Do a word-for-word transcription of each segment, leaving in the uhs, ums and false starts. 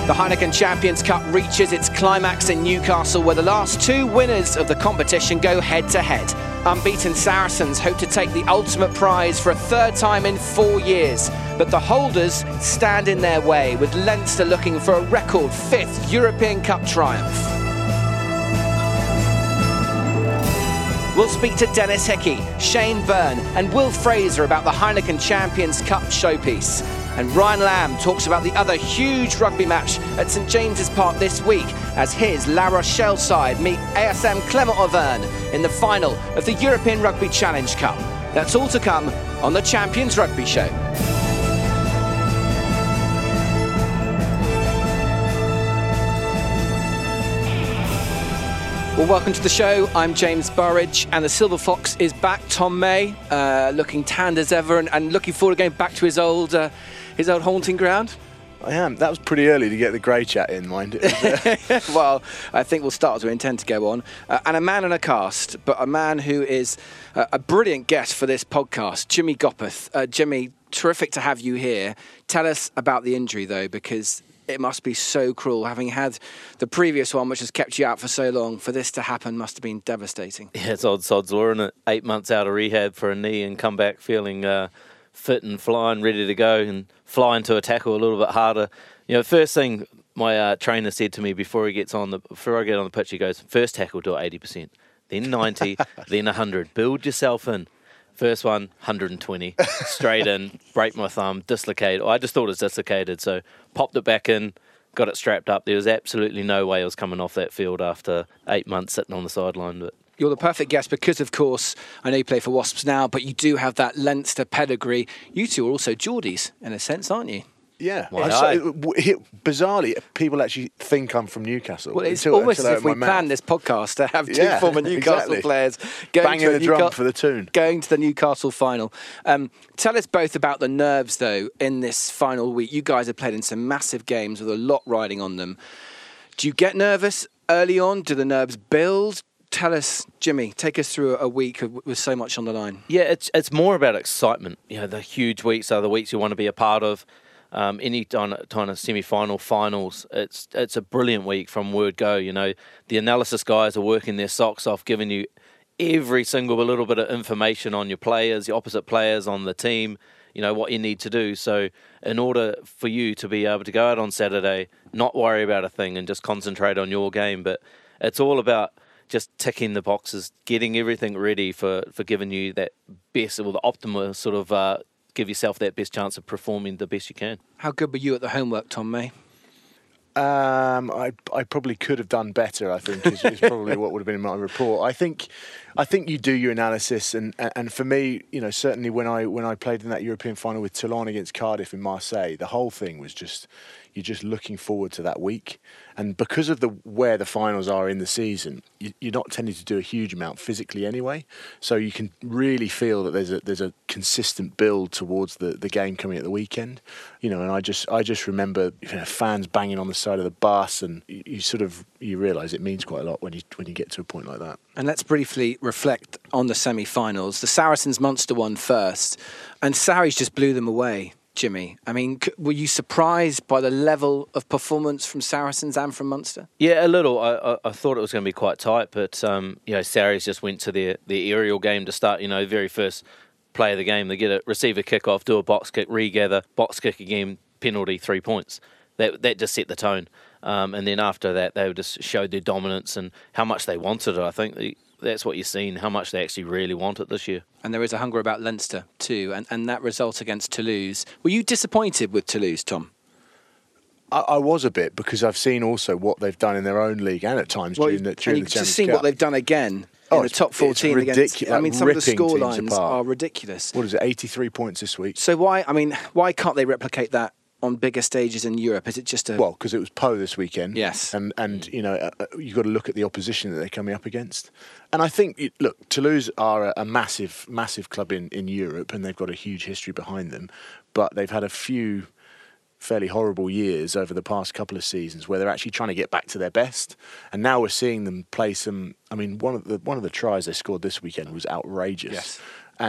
The Heineken Champions Cup reaches its climax in Newcastle, where the last two winners of the competition go head-to-head. Unbeaten Saracens hope to take the ultimate prize for a third time in four years. But the holders stand in their way, with Leinster looking for a record fifth European Cup triumph. We'll speak to Dennis Hickey, Shane Byrne and Will Fraser about the Heineken Champions Cup showpiece. And Ryan Lamb talks about the other huge rugby match at St James's Park this week, as his La Rochelle side meet A S M Clermont Auvergne in the final of the European Rugby Challenge Cup. That's all to come on the Champions Rugby Show. Well, welcome to the show. I'm James Burridge, and the Silver Fox is back. Tom May, uh, looking tanned as ever, and, and looking forward to going back to his old, uh, his old haunting ground. I am. That was pretty early to get the grey chat in, mind it. Well, I think we'll start as we intend to go on. Uh, and a man and a cast, but a man who is uh, a brilliant guest for this podcast, Jimmy Gopperth. Uh, Jimmy, terrific to have you here. Tell us about the injury, though, because it must be so cruel, having had the previous one, which has kept you out for so long. For this to happen must have been devastating. Yeah, it's odd sod's law, isn't it? Eight months out of rehab for a knee and come back feeling uh, fit and flying, ready to go, and fly into a tackle a little bit harder. You know, first thing my uh, trainer said to me before he gets on the before I get on the pitch, he goes, first tackle do it eighty percent, then ninety, then one hundred. Build yourself in. First one, one hundred twenty, straight in, break my thumb, dislocate. I just thought it was dislocated, so popped it back in, got it strapped up. There was absolutely no way I was coming off that field after eight months sitting on the sideline. But you're the perfect guest because, of course, I know you play for Wasps now, but you do have that Leinster pedigree. You two are also Geordies, in a sense, aren't you? Yeah. Well, I, so, it, bizarrely, people actually think I'm from Newcastle. Well, it's until, almost until as if we planned this podcast to have two yeah, former Newcastle exactly. players going banging to the Newca- drum for the tune. Going to the Newcastle final. Um, tell us both about the nerves, though, in this final week. You guys have played in some massive games with a lot riding on them. Do you get nervous early on? Do the nerves build? Tell us, Jimmy, take us through a week with so much on the line. yeah, it's it's more about excitement. You know, the huge weeks are the weeks you want to be a part of. Um, any kind of semi-final, finals, it's it's a brilliant week from word go. You know, the analysis guys are working their socks off, giving you every single little bit of information on your players, the opposite players on the team, you know, what you need to do. So in order for you to be able to go out on Saturday, not worry about a thing and just concentrate on your game, but it's all about just ticking the boxes, getting everything ready for, for giving you that best, or the optimal sort of uh, give yourself that best chance of performing the best you can. How good were you at the homework, Tom May? Um, I I probably could have done better, I think, is, is probably what would have been in my report. I think I think you do your analysis, and, and for me, you know, certainly when I when I played in that European final with Toulon against Cardiff in Marseille, the whole thing was just, you're just looking forward to that week. And because of the where the finals are in the season, you, you're not tending to do a huge amount physically anyway. So you can really feel that there's a there's a consistent build towards the, the game coming at the weekend. You know, and I just I just remember, you know, fans banging on the side of the bus, and you, you sort of you realise it means quite a lot when you when you get to a point like that. And let's briefly reflect on the semi-finals. The Saracens Munster won first, and Sarries just blew them away. Jimmy, I mean, were you surprised by the level of performance from Saracens and from Munster? Yeah, a little. I, I, I thought it was going to be quite tight, but um, you know, Sarries just went to their, their aerial game to start. You know, very first play of the game, they get a receive a kick off, do a box kick, regather, box kick again, penalty, three points. That that just set the tone. Um, and then after that, they just showed their dominance and how much they wanted it. I think the, that's what you're seeing, how much they actually really want it this year. And there is a hunger about Leinster too, and, and that result against Toulouse. Were you disappointed with Toulouse, Tom? I, I was a bit, because I've seen also what they've done in their own league and at times well, during the during and the you've Champions just seen Cup. what they've done again Oh, in the top fourteen it's against. ridicu- I mean, some of the ripping score teams lines apart. are ridiculous. What is it, eighty-three points this week? So why? I mean, why can't they replicate that on bigger stages in Europe? Is it just a Well, because it was Po this weekend. Yes. And, and you know, uh, you've got to look at the opposition that they're coming up against. And I think, look, Toulouse are a, a massive, massive club in, in Europe, and they've got a huge history behind them. But they've had a few fairly horrible years over the past couple of seasons where they're actually trying to get back to their best. And now we're seeing them play some... I mean, one of the one of the tries they scored this weekend was outrageous. Yes. And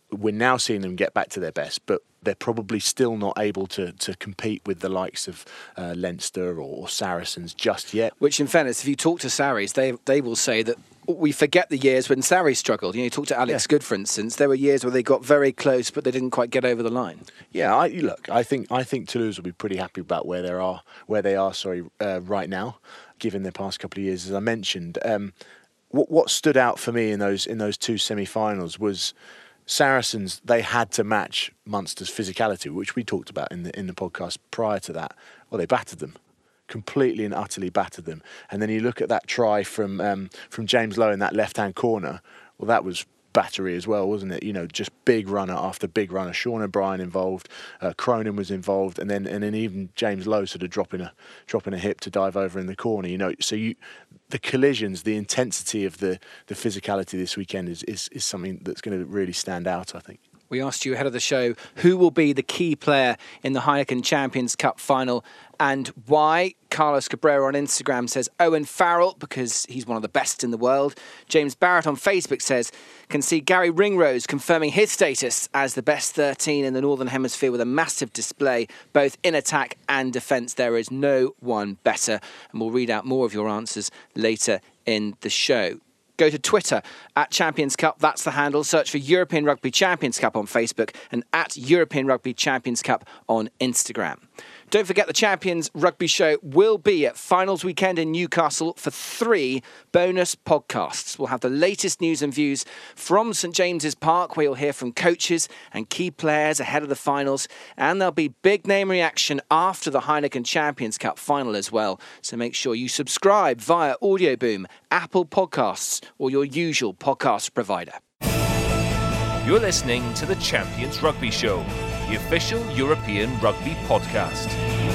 we're now seeing them get back to their best, but they're probably still not able to to compete with the likes of uh, Leinster or, or Saracens just yet. Which, in fairness, if you talk to Sarries, they they will say that we forget the years when Sarries struggled. You know, you talk to Alex Yeah. Good, for instance. There were years where they got very close, but they didn't quite get over the line. Yeah, I, look, I think I think Toulouse will be pretty happy about where they are, where they are. Sorry, uh, right now, given their past couple of years, as I mentioned. Um, what what stood out for me in those in those two semi-finals was Saracens. They had to match Munster's physicality, which we talked about in the in the podcast prior to that. Well, they battered them. Completely and utterly battered them. And then you look at that try from um, from James Lowe in that left-hand corner. Well, that was battery as well, wasn't it? You know, just big runner after big runner. Sean O'Brien involved, uh, Cronin was involved, and then and then even James Lowe sort of dropping a dropping a hip to dive over in the corner. You know, so you the collisions, the intensity of the the physicality this weekend is is, is something that's going to really stand out, I think. We asked you ahead of the show who will be the key player in the Heineken Champions Cup final and why. Carlos Cabrera on Instagram says Owen Farrell because he's one of the best in the world. James Barrett on Facebook says can see Gary Ringrose confirming his status as the best thirteen in the Northern Hemisphere with a massive display both in attack and defence. There is no one better, and we'll read out more of your answers later in the show. Go to Twitter, at Champions Cup, that's the handle. Search for European Rugby Champions Cup on Facebook and at European Rugby Champions Cup on Instagram. Don't forget the Champions Rugby Show will be at Finals Weekend in Newcastle for three bonus podcasts. We'll have the latest news and views from St James's Park, where you'll hear from coaches and key players ahead of the finals. And there'll be big name reaction after the Heineken Champions Cup final as well. So make sure you subscribe via Audioboom, Apple Podcasts, or your usual podcast provider. You're listening to the Champions Rugby Show, the official European rugby podcast.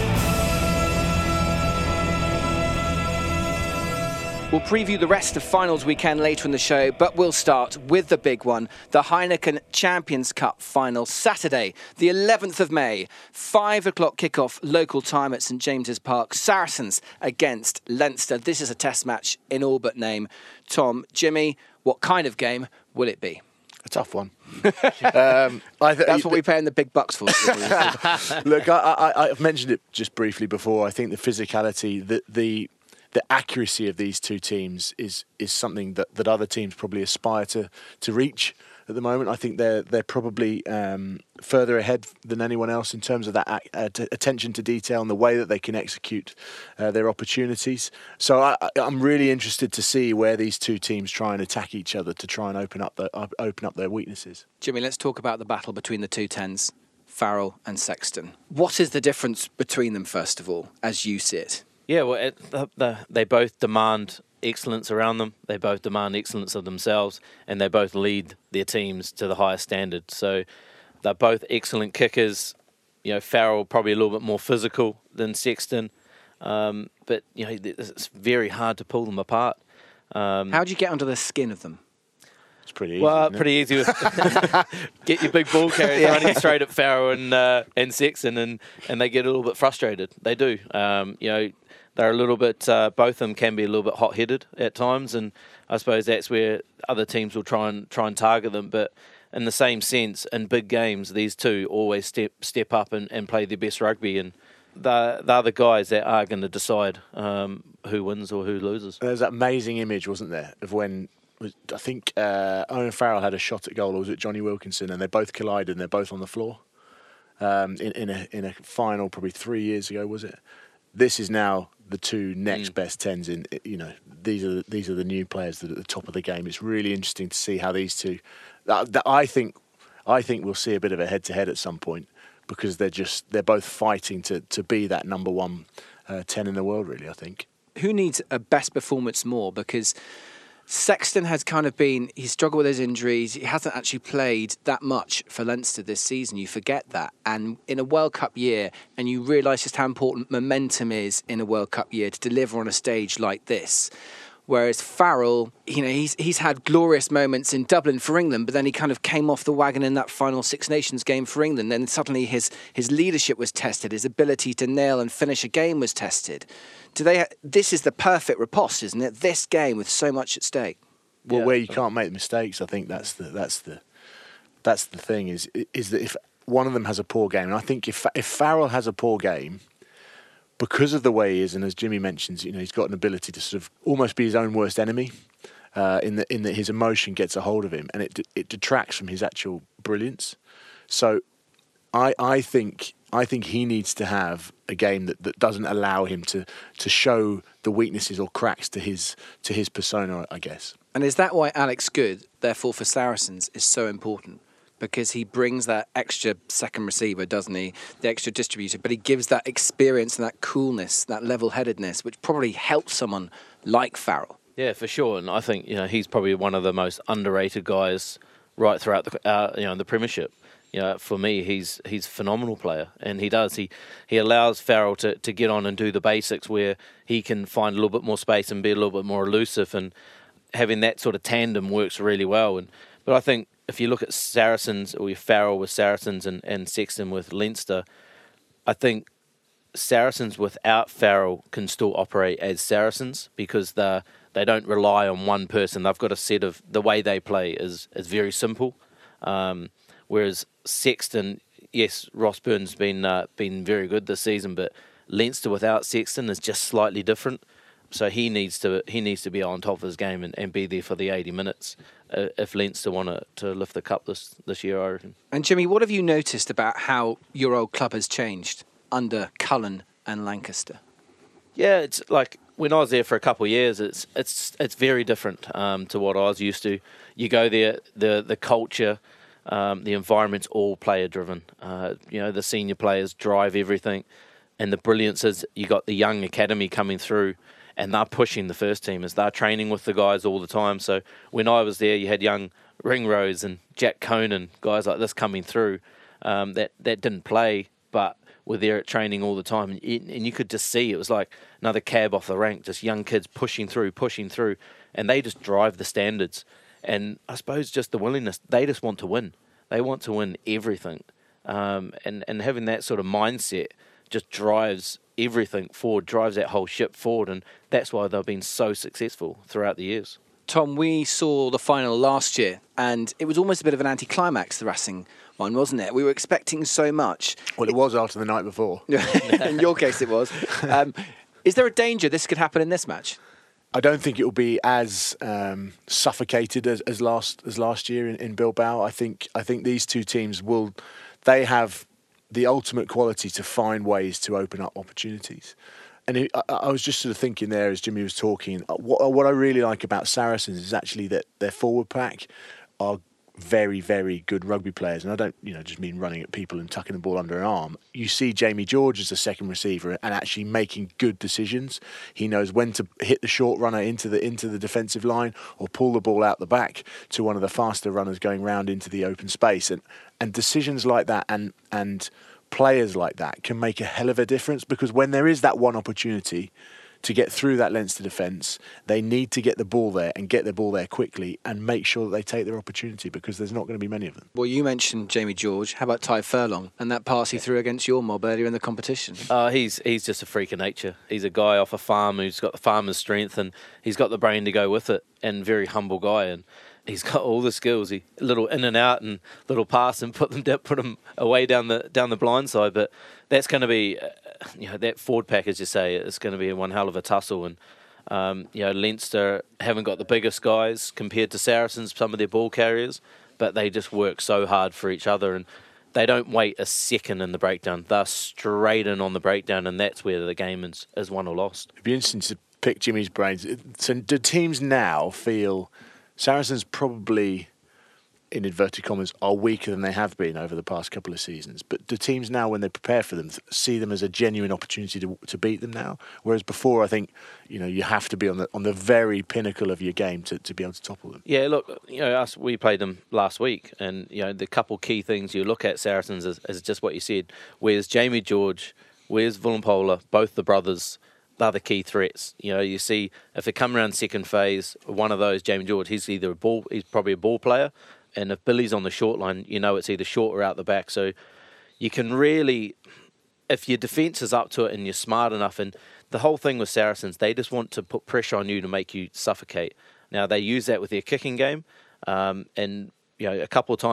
We'll preview the rest of finals weekend later in the show, but we'll start with the big one, the Heineken Champions Cup final, Saturday, the eleventh of May, five o'clock kickoff local time at St James's Park, Saracens against Leinster. This is a test match in all but name. Tom, Jimmy, what kind of game will it be? A tough one. um, I th- That's what we pay in the big bucks for. Look, I, I, I've mentioned it just briefly before. I think the physicality, the the, the accuracy of these two teams is is something that, that other teams probably aspire to to reach at the moment. I think they're they're probably um, further ahead than anyone else in terms of that uh, t- attention to detail and the way that they can execute uh, their opportunities. So I, I'm really interested to see where these two teams try and attack each other to try and open up the, uh, open up their weaknesses. Jimmy, let's talk about the battle between the two tens, Farrell and Sexton. What is the difference between them, first of all, as you see it? Yeah, well, it, the, the, they both demand excellence around them. They both demand excellence of themselves, and they both lead their teams to the highest standard. So they're both excellent kickers. You know, Farrell probably a little bit more physical than Sexton, um, but you know it's very hard to pull them apart. Um, How do you get under the skin of them? It's pretty easy. well, isn't it? pretty easy. With get your big ball carriers running straight at Farrell and uh, and Sexton, and, and they get a little bit frustrated. They do. Um, you know. They're a little bit, uh, both of them can be a little bit hot-headed at times, and I suppose that's where other teams will try and try and target them. But in the same sense, in big games, these two always step step up and, and play their best rugby, and they're, they're the guys that are going to decide um, who wins or who loses. There's that amazing image, wasn't there, of when I think uh, Owen Farrell had a shot at goal, or was it Johnny Wilkinson, and they both collided and they're both on the floor um, in, in a in a final probably three years ago, was it? This is now the two next mm. best tens in. You know, these are these are the new players that are at the top of the game. It's really interesting to see how these two. That, that I think, I think we'll see a bit of a head-to-head at some point because they're just they're both fighting to to be that number one uh, ten in the world. Really, I think. Who needs a best performance more? Because Sexton has kind of been, he's struggled with his injuries. He hasn't actually played that much for Leinster this season. You forget that. And in a World Cup year, and you realise just how important momentum is in a World Cup year to deliver on a stage like this. Whereas Farrell, you know, he's he's had glorious moments in Dublin for England, but then he kind of came off the wagon in that final Six Nations game for England. Then suddenly his his leadership was tested, his ability to nail and finish a game was tested. Do they? This is the perfect riposte, isn't it? This game with so much at stake. Well, Yeah. where you can't make mistakes, I think that's the that's the That's the thing is is that if one of them has a poor game, and I think if if Farrell has a poor game, because of the way he is, and as Jimmy mentions, you know, he's got an ability to sort of almost be his own worst enemy, uh, in that in that his emotion gets a hold of him, and it it detracts from his actual brilliance. So, I I think I think he needs to have a game that, that doesn't allow him to to show the weaknesses or cracks to his to his persona, I guess. And is that why Alex Good, therefore for Saracens, is so important? Because he brings that extra second receiver, doesn't he? The extra distributor, but he gives that experience and that coolness, that level-headedness, which probably helps someone like Farrell. Yeah, for sure. And I think, you know, he's probably one of the most underrated guys right throughout the uh, you know the Premiership. You know, for me, he's he's a phenomenal player, and he does he he allows Farrell to, to get on and do the basics where he can find a little bit more space and be a little bit more elusive, and having that sort of tandem works really well. And but I think if you look at Saracens, or Farrell with Saracens and, and Sexton with Leinster, I think Saracens without Farrell can still operate as Saracens because they they don't rely on one person. They've got a set of the way they play is is very simple. Um, whereas Sexton, yes, Ross Byrne's been uh, been very good this season, but Leinster without Sexton is just slightly different. So he needs to he needs to be on top of his game and, and be there for the eighty minutes uh, if Leinster want to, to lift the cup this this year, I reckon. And Jimmy, what have you noticed about how your old club has changed under Cullen and Lancaster? Yeah, it's like when I was there for a couple of years, it's it's it's very different um, to what I was used to. You go there, the the culture, um, the environment's all player driven. Uh, you know, the senior players drive everything, and the brilliance is you got the young academy coming through. And they're pushing the first teamers. They're training with the guys all the time. So when I was there, you had young Ringrose and Jack Conan, guys like this coming through um, that, that didn't play but were there at training all the time. And, it, and you could just see it was like another cab off the rank, just young kids pushing through, pushing through. And they just drive the standards. And I suppose just the willingness, they just want to win. They want to win everything. Um, and, and having that sort of mindset just drives everything forward, drives that whole ship forward, and that's why they've been so successful throughout the years. Tom, we saw the final last year, and it was almost a bit of an anticlimax, the Racing one, wasn't it? We were expecting so much. Well, it was after the night before. In your case, it was. Um, is there a danger this could happen in this match? I don't think it will be as um, suffocated as, as last as last year in, in Bilbao. I think I think these two teams will, they have the ultimate quality to find ways to open up opportunities. And it, I, I was just sort of thinking there as Jimmy was talking, what, what I really like about Saracens is actually that their forward pack are very, very good rugby players. And I don't, you know, just mean running at people and tucking the ball under an arm. You see Jamie George as a second receiver and actually making good decisions. He knows when to hit the short runner into the into the defensive line or pull the ball out the back to one of the faster runners going round into the open space. And and decisions like that and and players like that can make a hell of a difference, because when there is that one opportunity to get through that Leinster defence, they need to get the ball there and get the ball there quickly and make sure that they take their opportunity, because there's not going to be many of them. Well, you mentioned Jamie George. How about Ty Furlong and that pass he threw against your mob earlier in the competition? Uh, he's he's just a freak of nature. He's a guy off a farm who's got the farmer's strength, and he's got the brain to go with it, and very humble guy. And he's got all the skills. He little in and out and little pass and put them put them away down the down the blind side. But that's going to be, uh, you know, that forward pack, as you say, is going to be one hell of a tussle. And um, you know, Leinster haven't got the biggest guys compared to Saracens, some of their ball carriers, but they just work so hard for each other, and they don't wait a second in the breakdown. They're straight in on the breakdown, and that's where the game is, is won or lost. It'd be interesting to pick Jimmy's brains. So do teams now feel Saracens probably, in inverted commas, are weaker than they have been over the past couple of seasons? But do teams now, when they prepare for them, see them as a genuine opportunity to to beat them now? Whereas before, I think, you know, you have to be on the on the very pinnacle of your game to, to be able to topple them. Yeah, look, you know, us we played them last week, and you know the couple key things you look at Saracens is, is just what you said. Where's Jamie George? Where's Vunipola? Both the brothers. They're the key threats. You know, you see if they come around second phase, one of those, Jamie George, he's either a ball, he's probably a ball player, and if Billy's on the short line, you know it's either short or out the back. So you can really, if your defence is up to it and you're smart enough, and the whole thing with Saracens, they just want to put pressure on you to make you suffocate. Now they use that with their kicking game, um, and you know a couple of times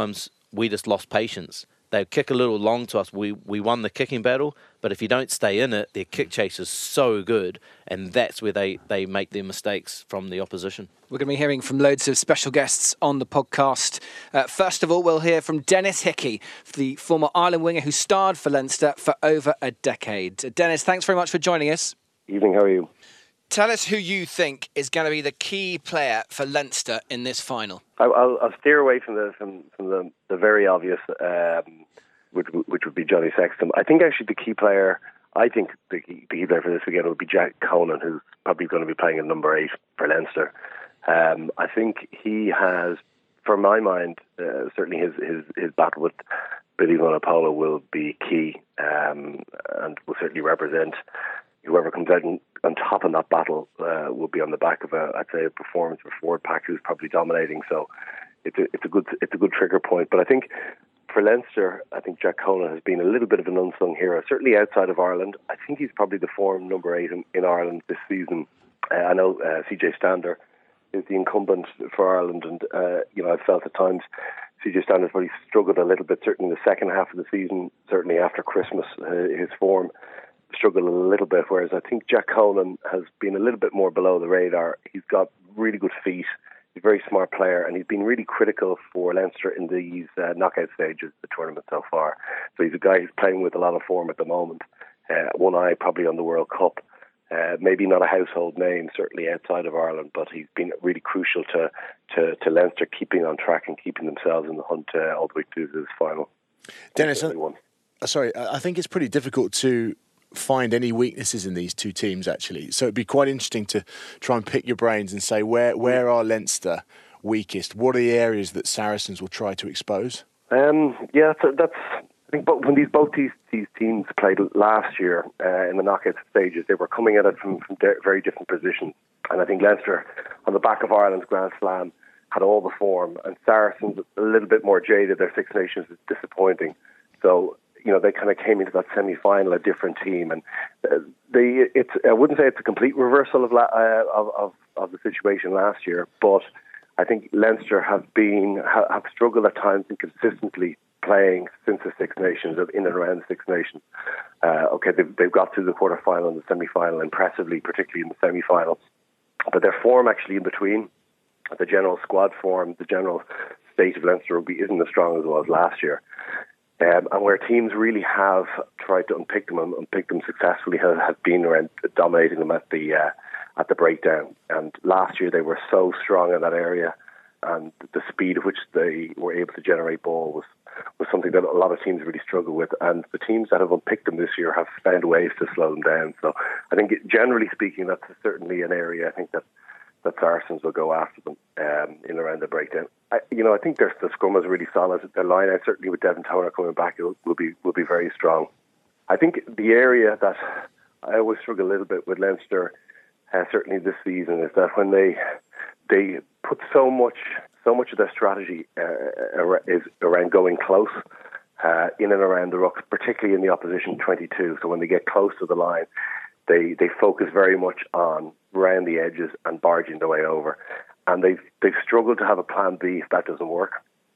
we just lost patience. They kick a little long to us. We we won the kicking battle, but if you don't stay in it, their kick chase is so good, and that's where they, they make their mistakes from the opposition. We're going to be hearing from loads of special guests on the podcast. Uh, first of all, we'll hear from Dennis Hickey, the former Ireland winger who starred for Leinster for over a decade. Uh, Dennis, thanks very much for joining us. Evening, how are you? Tell us who you think is going to be the key player for Leinster in this final. I'll, I'll steer away from the from, from the, the very obvious, um, which, which would be Johnny Sexton. I think actually the key player, I think the key, the key player for this weekend would be Jack Conan, who's probably going to be playing at number eight for Leinster. Um, I think he has, for my mind, uh, certainly his, his, his battle with Billy Vunipola will be key, um, and will certainly represent whoever comes out on, on top in that battle uh, will be on the back of a, I'd say, a performance for Ford Pack, who's probably dominating. So it's a, it's a good it's a good trigger point. But I think for Leinster, I think Jack Conan has been a little bit of an unsung hero, certainly outside of Ireland. I think he's probably the form number eight in, in Ireland this season. Uh, I know uh, C J Stander is the incumbent for Ireland, and uh, you know, I've felt at times C J Stander's probably struggled a little bit, certainly in the second half of the season, certainly after Christmas, uh, his form struggled a little bit, whereas I think Jack Conan has been a little bit more below the radar. He's got really good feet, he's a very smart player, and he's been really critical for Leinster in these uh, knockout stages of the tournament so far. So he's a guy who's playing with a lot of form at the moment, uh, one eye probably on the World Cup. Uh, maybe not a household name, certainly outside of Ireland, but he's been really crucial to, to, to Leinster keeping on track and keeping themselves in the hunt uh, all the way to this final. Dennis, uh, sorry, I think it's pretty difficult to find any weaknesses in these two teams, actually. So it'd be quite interesting to try and pick your brains and say, where where are Leinster weakest? What are the areas that Saracens will try to expose? Um, yeah, so that's... I think when these both these, these teams played last year uh, in the knockout stages, they were coming at it from, from de- very different positions. And I think Leinster, on the back of Ireland's Grand Slam, had all the form. And Saracens, a little bit more jaded. Their Six Nations is disappointing. So, you know, they kind of came into that semi-final a different team. And uh, they, it's, I wouldn't say it's a complete reversal of, la- uh, of, of, of the situation last year, but I think Leinster have been have struggled at times inconsistently playing since the Six Nations, in and around the Six Nations. Uh, okay, they've, they've got to the quarter-final and the semi-final impressively, particularly in the semi-finals. But their form actually in between, the general squad form, the general state of Leinster rugby isn't as strong as it was last year. Um, and where teams really have tried to unpick them and unpick them successfully has, has been around dominating them at the uh, at the breakdown. And last year they were so strong in that area, and the speed at which they were able to generate ball was was something that a lot of teams really struggle with, and the teams that have unpicked them this year have found ways to slow them down. So I think, generally speaking, that's certainly an area I think that, that Saracens will go after them um, in and around the breakdown. I, you know, I think their the scrum is really solid. Their line out, certainly with Devin Toner coming back, it will, will be will be very strong. I think the area that I always struggle a little bit with Leinster, uh, certainly this season, is that when they they put so much. So much of their strategy uh, is around going close uh, in and around the ruck, particularly in the opposition twenty-two. So when they get close to the line, they, they focus very much on round the edges and barging their way over. And they've, they've struggled to have a plan B if that doesn't work.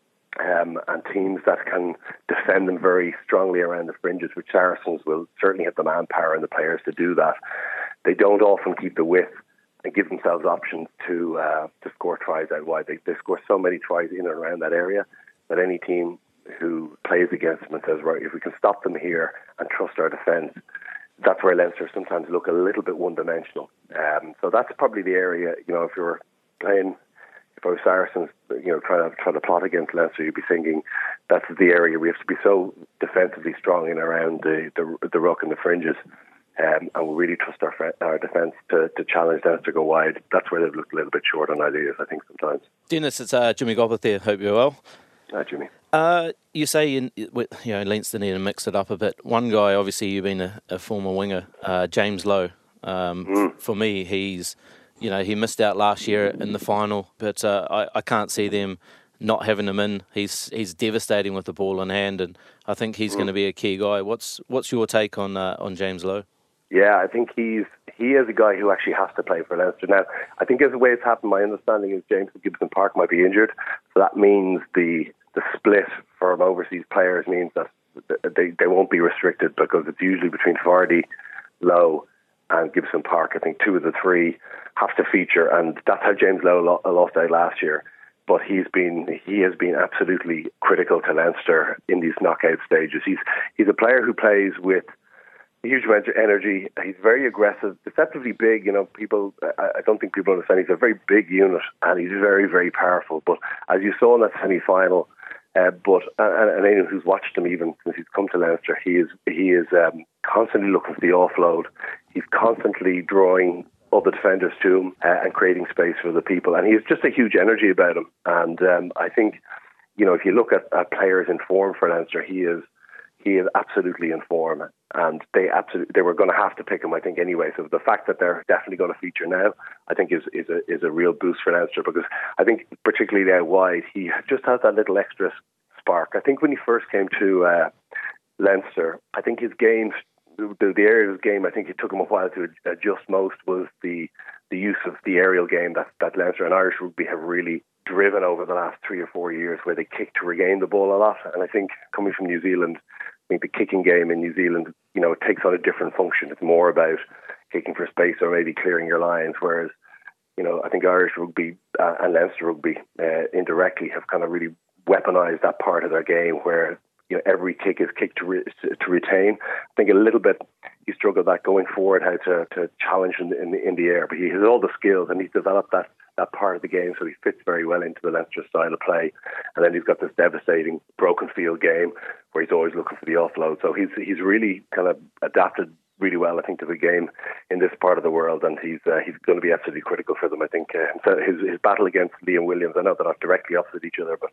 Um, and teams that can defend them very strongly around the fringes, which Saracens will certainly have the manpower and the players to do that. They don't often keep the width and give themselves options to uh, to score tries out wide. They, they score so many tries in and around that area that any team who plays against them and says, right, if we can stop them here and trust our defence, that's where Leinster sometimes look a little bit one-dimensional. Um, so that's probably the area, you know, if you were playing, if I was Saracens, you know, trying to, trying to plot against Leinster, you'd be thinking that's the area we have to be so defensively strong in and around the, the, the ruck and the fringes. Um, and we really trust our our defence to, to challenge Leinster to go wide. That's where they've looked a little bit short on ideas, I think, sometimes. Dennis, it's uh, Jimmy Goblet there. Hope you're well. Hi, Jimmy. Uh, you say you, you know Leinster need to mix it up a bit. One guy, obviously, you've been a, a former winger, uh, James Lowe. Um, mm. For me, he's you know he missed out last year in the final, but uh, I, I can't see them not having him in. He's he's devastating with the ball in hand, and I think he's mm. going to be a key guy. What's what's your take on uh, on James Lowe? Yeah, I think he's he is a guy who actually has to play for Leinster. Now, I think as the way it's happened, my understanding is James Gibson Park might be injured, so that means the the split from overseas players means that they, they won't be restricted, because it's usually between Vardy, Lowe and Gibson Park. I think two of the three have to feature, and that's how James Lowe lost out last year. But he's been he has been absolutely critical to Leinster in these knockout stages. He's he's a player who plays with a huge amount of energy. He's very aggressive, deceptively big. You know, people I, I don't think people understand. He's a very big unit, and he's very, very powerful. But as you saw in that semi-final, uh, but and, and anyone who's watched him even since he's come to Leinster, he is he is um, constantly looking for the offload. He's constantly drawing other defenders to him uh, and creating space for the people. And he has just a huge energy about him. And um, I think, you know, if you look at, at players in form for Leinster, he is he is absolutely in form. And they absolutely they were going to have to pick him, I think, anyway. So the fact that they're definitely going to feature now, I think, is is a is a real boost for Leinster, because I think particularly out wide, he just has that little extra spark. I think when he first came to uh, Leinster, I think his game. The, the area of his game, I think it took him a while to adjust most, was the the use of the aerial game that, that Leinster and Irish rugby have really driven over the last three or four years, where they kick to regain the ball a lot. And I think coming from New Zealand, I think the kicking game in New Zealand, you know, it takes on a different function. It's more about kicking for space or maybe clearing your lines, whereas, you know, I think Irish rugby uh, and Leinster rugby uh, indirectly have kind of really weaponised that part of their game, where you know, every kick is kicked to, re- to retain. I think a little bit he struggled that going forward, how to, to challenge in, in, in the air. But he has all the skills, and he's developed that, that part of the game, so he fits very well into the Leinster style of play. And then he's got this devastating broken field game where he's always looking for the offload. So he's he's really kind of adapted really well, I think, to the game in this part of the world, and he's uh, he's going to be absolutely critical for them. I think uh, so his his battle against Liam Williams, I know they're not directly opposite each other, but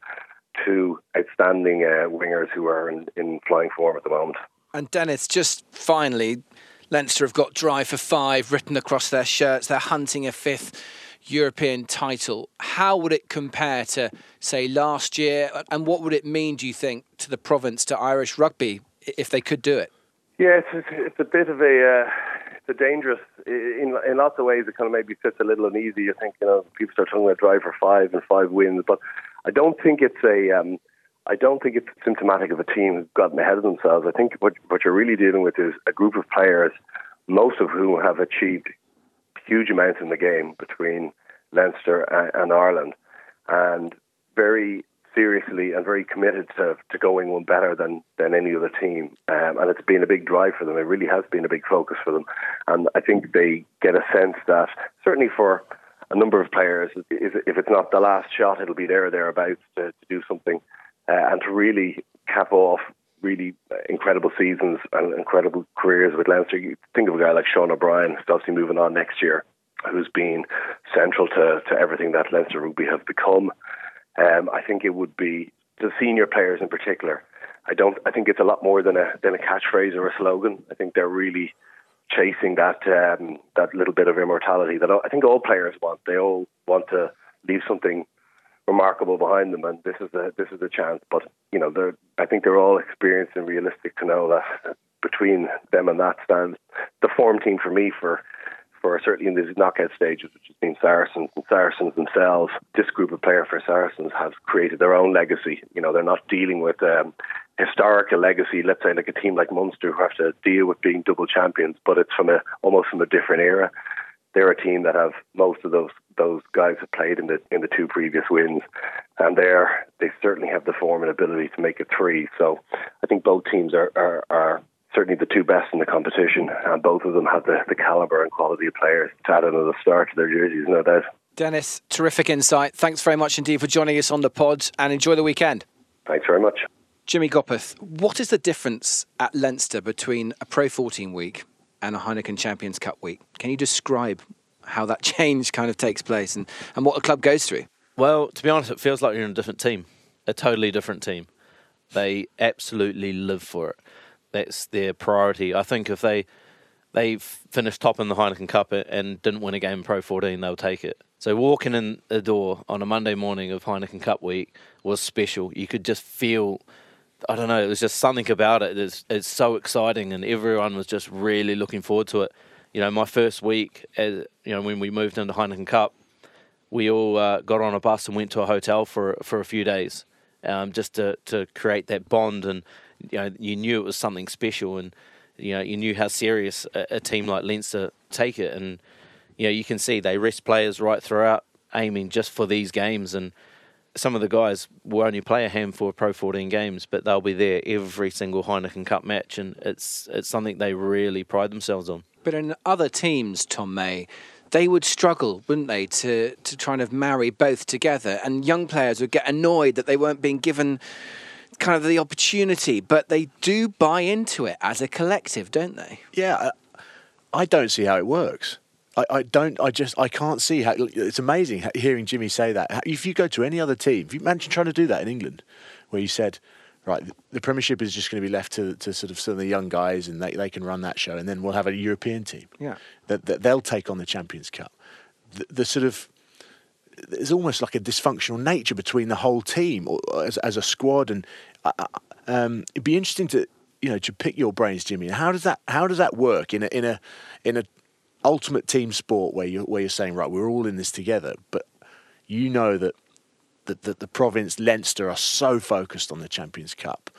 two outstanding uh, wingers who are in, in flying form at the moment. And Dennis, just finally, Leinster have got drive for five written across their shirts. They're hunting a fifth European title. How would it compare to, say, last year? And what would it mean, do you think, to the province, to Irish rugby, if they could do it? Yeah, it's, it's a bit of a... Uh, it's a dangerous... In, in lots of ways, it kind of maybe sits a little uneasy. I think, you know, people start talking about drive for five and five wins, but I don't think it's a... Um, I don't think it's symptomatic of a team who's gotten ahead of themselves. I think what, what you're really dealing with is a group of players, most of whom have achieved huge amounts in the game between Leinster and, and Ireland, and very seriously and very committed to, to going one better than, than any other team. Um, and it's been a big drive for them. It really has been a big focus for them. And I think they get a sense that, certainly for a number of players, if it's not the last shot, it'll be there or thereabouts to, to do something. Uh, and to really cap off really incredible seasons and incredible careers with Leinster. You think of a guy like Sean O'Brien, who's obviously moving on next year, who's been central to, to everything that Leinster rugby have become. Um, I think it would be the senior players in particular. I don't. I think it's a lot more than a than a catchphrase or a slogan. I think they're really chasing that um, that little bit of immortality that I think all players want. They all want to leave something remarkable behind them, and this is the this is the chance. But you know, they're I think they're all experienced and realistic to know that between them and that stands the form team for me for for certainly in these knockout stages, which has been Saracens and Saracens themselves. This group of players for Saracens has created their own legacy. You know, they're not dealing with um, historical legacy. Let's say like a team like Munster who have to deal with being double champions, but it's from a almost from a different era. They're a team that have most of those those guys have played in the in the two previous wins, and they're they certainly have the form and ability to make it three. So I think both teams are are, are certainly the two best in the competition, and both of them have the, the calibre and quality of players to add another star to their jerseys, no doubt. Dennis, terrific insight. Thanks very much indeed for joining us on the pod, and enjoy the weekend. Thanks very much. Jimmy Gopperth, what is the difference at Leinster between a Pro fourteen week and a Heineken Champions Cup week? Can you describe how that change kind of takes place and, and what the club goes through? Well, to be honest, it feels like you're in a different team, a totally different team. They absolutely live for it. That's their priority. I think if they they finished top in the Heineken Cup and didn't win a game in Pro fourteen, they'll take it. So walking in the door on a Monday morning of Heineken Cup week was special. You could just feel, I don't know, it was just something about it. It's, it's so exciting, and everyone was just really looking forward to it. You know, my first week, as, you know, when we moved into Heineken Cup, we all uh, got on a bus and went to a hotel for for a few days. um, just to, to create that bond. And you know, you knew it was something special, and you know, you knew how serious a, a team like Leinster take it. And you know, you can see they rest players right throughout, aiming just for these games. And some of the guys will only play a handful of Pro fourteen games, but they'll be there every single Heineken Cup match, and it's it's something they really pride themselves on. But in other teams, Tom May, they would struggle, wouldn't they, to, to try and marry both together, and young players would get annoyed that they weren't being given kind of the opportunity, but they do buy into it as a collective, don't they? Yeah, I, I don't see how it works. I, I don't. I just. I can't see how. It's amazing hearing Jimmy say that. If you go to any other team, if you imagine trying to do that in England, where you said, right, the Premiership is just going to be left to, to sort of some of the young guys, and they, they can run that show, and then we'll have a European team. Yeah, that, that they'll take on the Champions Cup. The, the sort of there's almost like a dysfunctional nature between the whole team or as, as a squad, and uh, um, it'd be interesting to you know to pick your brains, Jimmy. How does that how does that work in a in a in a ultimate team sport where you where you're saying, right, we're all in this together, but you know that that, that the province Leinster are so focused on the Champions Cup,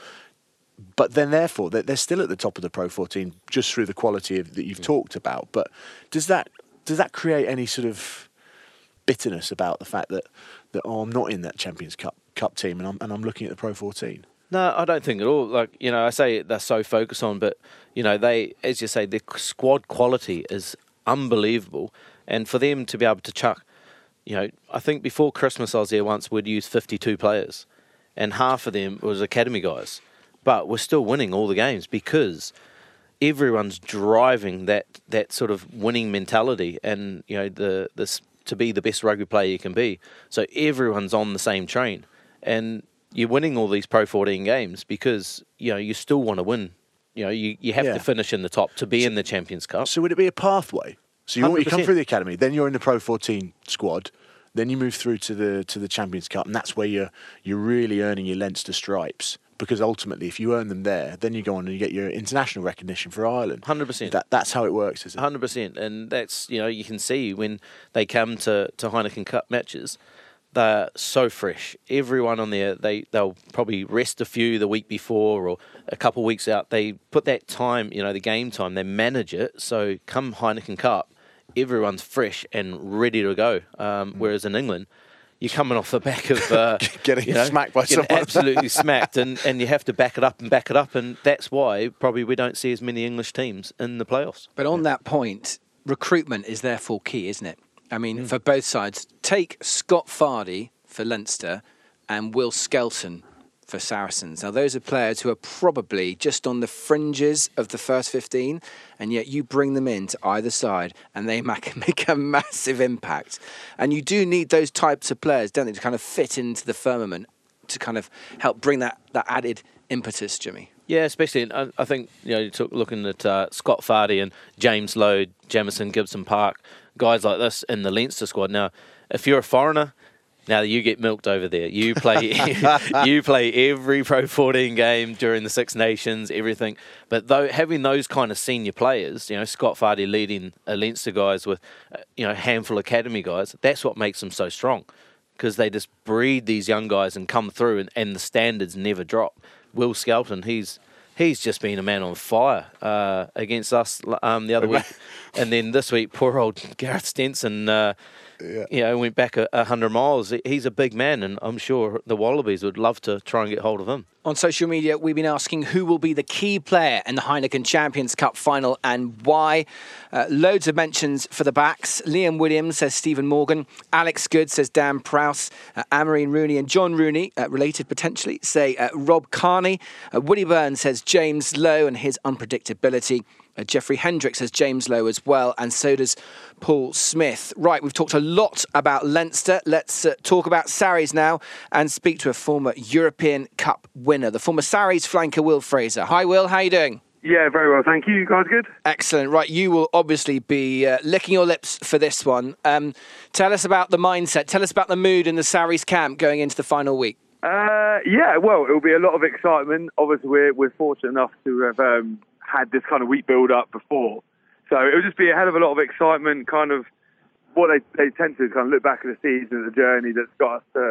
but then therefore they're, they're still at the top of the Pro fourteen just through the quality of, that you've mm. talked about. But does that does that create any sort of bitterness about the fact that that oh, I'm not in that Champions Cup Cup team and I'm and I'm looking at the Pro fourteen? No, I don't think at all. Like, you know, I say they're so focused on, but you know, they, as you say, their squad quality is unbelievable, and for them to be able to chuck, you know, I think before Christmas I was there once, we'd used fifty-two players, and half of them was academy guys, but we're still winning all the games because everyone's driving that that sort of winning mentality, and you know, the this to be the best rugby player you can be. So everyone's on the same train, and you're winning all these Pro fourteen games because you know you still want to win. You know, you, you have yeah. to finish in the top to be so, in the Champions Cup. So would it be a pathway? So you, you come through the academy, then you're in the Pro fourteen squad, then you move through to the to the Champions Cup, and that's where you're you're really earning your Leinster stripes. Because ultimately, if you earn them there, then you go on and you get your international recognition for Ireland. one hundred percent. That, that's how it works, is it? one hundred percent. And that's, you know, you can see when they come to, to Heineken Cup matches, they're so fresh. Everyone on there, they, they'll probably rest a few the week before or a couple of weeks out. They put that time, you know, the game time, they manage it. So come Heineken Cup, everyone's fresh and ready to go. Um, mm. Whereas in England, you're coming off the back of uh, getting you know, smacked by someone, absolutely smacked, and, and you have to back it up and back it up, and that's why probably we don't see as many English teams in the playoffs. But on that point, recruitment is therefore key, isn't it? I mean, mm. for both sides, take Scott Fardy for Leinster and Will Skelton for Saracens. Now, those are players who are probably just on the fringes of the first fifteen, and yet you bring them in to either side and they make, make a massive impact. And you do need those types of players, don't they, to kind of fit into the firmament, to kind of help bring that, that added impetus, Jimmy. Yeah, especially, I, I think, you know, you took looking at uh, Scott Fardy and James Lowe, Jamison Gibson Park, guys like this in the Leinster squad. Now, if you're a foreigner, now you get milked over there. You play you play every Pro fourteen game during the Six Nations, everything. But though having those kind of senior players, you know, Scott Fardy leading a Leinster guys with, uh, you know, a handful of academy guys, that's what makes them so strong, because they just breed these young guys and come through, and, and the standards never drop. Will Skelton, he's he's just been a man on fire uh, against us um, the other week, and then this week, poor old Gareth Stenson. Uh, Yeah. You know, went back a, a hundred miles. He's a big man, and I'm sure the Wallabies would love to try and get hold of him. On social media, we've been asking who will be the key player in the Heineken Champions Cup final and why. Uh, loads of mentions for the backs. Liam Williams says Stephen Morgan. Alex Good says Dan Prowse. Uh, Amarine Rooney and John Rooney, uh, related potentially, say uh, Rob Carney. Uh, Woody Burns says James Lowe and his unpredictability. Uh, Jeffrey Hendricks has James Lowe as well, and so does Paul Smith. Right, we've talked a lot about Leinster. Let's uh, talk about Sarries now and speak to a former European Cup winner, the former Sarries flanker, Will Fraser. Hi, Will. How are you doing? Yeah, very well, thank you. You guys good? Excellent. Right, you will obviously be uh, licking your lips for this one. Um, tell us about the mindset. Tell us about the mood in the Sarries camp going into the final week. Uh, yeah, well, it'll be a lot of excitement. Obviously, we're, we're fortunate enough to have um, had this kind of week build-up before. So it'll just be a hell of a lot of excitement, kind of what they, they tend to kind of look back at the season, the journey that's got us to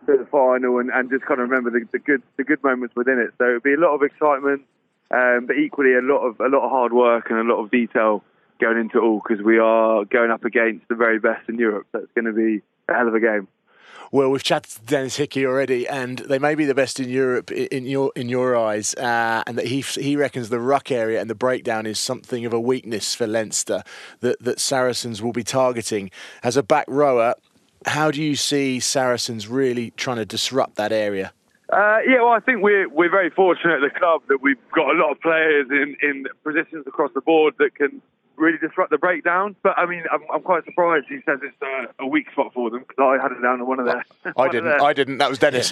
to the final and, and just kind of remember the, the good the good moments within it. So it'll be a lot of excitement, um, but equally a lot of a lot of hard work and a lot of detail going into it all, because we are going up against the very best in Europe. So it's going to be a hell of a game. Well, we've chatted to Dennis Hickey already, and they may be the best in Europe in your in your eyes, uh, and that he he reckons the ruck area and the breakdown is something of a weakness for Leinster that that Saracens will be targeting. As a back rower, how do you see Saracens really trying to disrupt that area? Uh, yeah, well, I think we're we're very fortunate at the club that we've got a lot of players in, in positions across the board that can really disrupt the breakdown. But I mean, I'm, I'm quite surprised he says it's a, a weak spot for them, because I had it down to one of their. I didn't. I didn't. That was Dennis.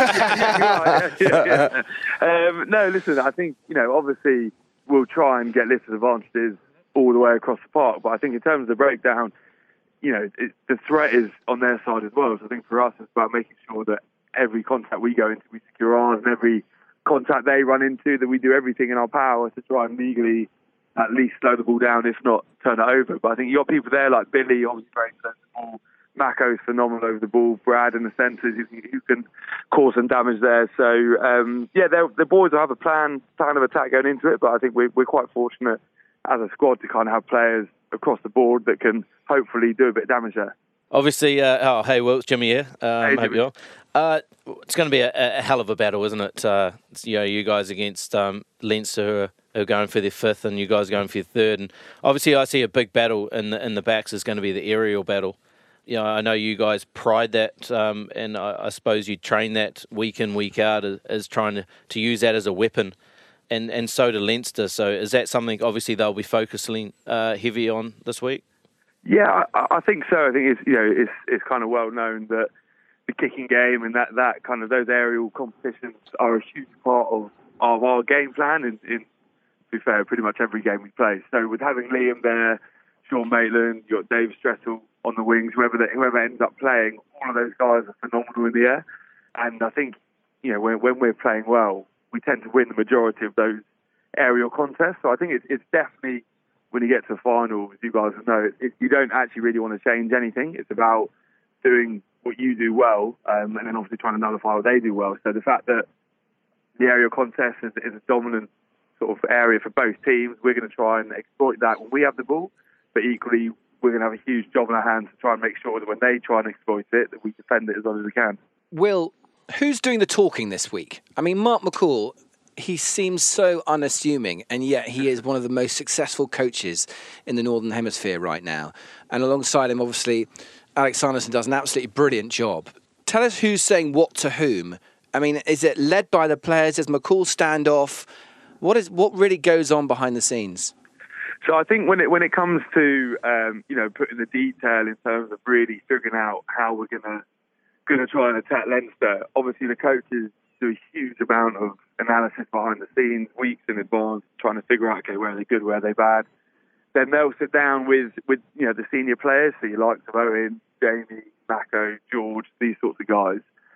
yeah, yeah, yeah. Um, no, listen. I think, you know, obviously we'll try and get listed advantages all the way across the park. But I think in terms of the breakdown, you know, it, the threat is on their side as well. So I think for us, it's about making sure that every contact we go into, we secure ours, and every contact they run into, that we do everything in our power to try and legally at least slow the ball down, if not turn it over. But I think you got people there like Billy, obviously very sensible. Mako's phenomenal over the ball. Brad in the centres, who, who can cause some damage there. So um, yeah, the boys will have a plan, plan of attack going into it. But I think we're, we're quite fortunate as a squad to kind of have players across the board that can hopefully do a bit of damage there. Obviously, uh, oh hey, Will, it's Jimmy here. Um, hey, hope you're. Uh, it's going to be a, a hell of a battle, isn't it? Uh, you know, you guys against um, Leinster, who are, who are going for their fifth, and you guys are going for your third. And obviously, I see a big battle in the in the backs is going to be the aerial battle. You know, I know you guys pride that, um, and I, I suppose you train that week in, week out as, as trying to, to use that as a weapon, and and so do Leinster. So is that something obviously they'll be focusing uh, heavy on this week? Yeah, I, I think so. I think it's you know it's it's kind of well known that the kicking game and that, that kind of those aerial competitions are a huge part of, of our game plan. In, in to be fair, pretty much every game we play. So with having Liam there, Sean Maitland, you got Dave Strettle on the wings, whoever that, whoever ends up playing, all of those guys are phenomenal in the air. And I think you know when, when we're playing well, we tend to win the majority of those aerial contests. So I think it's, it's definitely, when you get to the final, as you guys know, it, it, you don't actually really want to change anything. It's about doing what you do well, um, and then obviously trying to nullify what they do well. So the fact that the aerial contest is, is a dominant sort of area for both teams, we're going to try and exploit that when we have the ball, but equally we're going to have a huge job in our hands to try and make sure that when they try and exploit it, that we defend it as well as we can. Will, who's doing the talking this week? I mean, Mark McCall, he seems so unassuming, and yet he is one of the most successful coaches in the Northern Hemisphere right now. And alongside him, obviously, Alex Sanderson does an absolutely brilliant job. Tell us who's saying what to whom. I mean, is it led by the players? Does McCall stand off? What is what really goes on behind the scenes? So I think when it when it comes to um, you know putting the detail in terms of really figuring out how we're gonna gonna try and attack Leinster, obviously the coaches do a huge amount of analysis behind the scenes, weeks in advance, trying to figure out, okay, where are they good, where are they bad. Then they'll sit down with, with you know the senior players, so your likes of Owen, Jamie, Mako, George, these sorts of guys,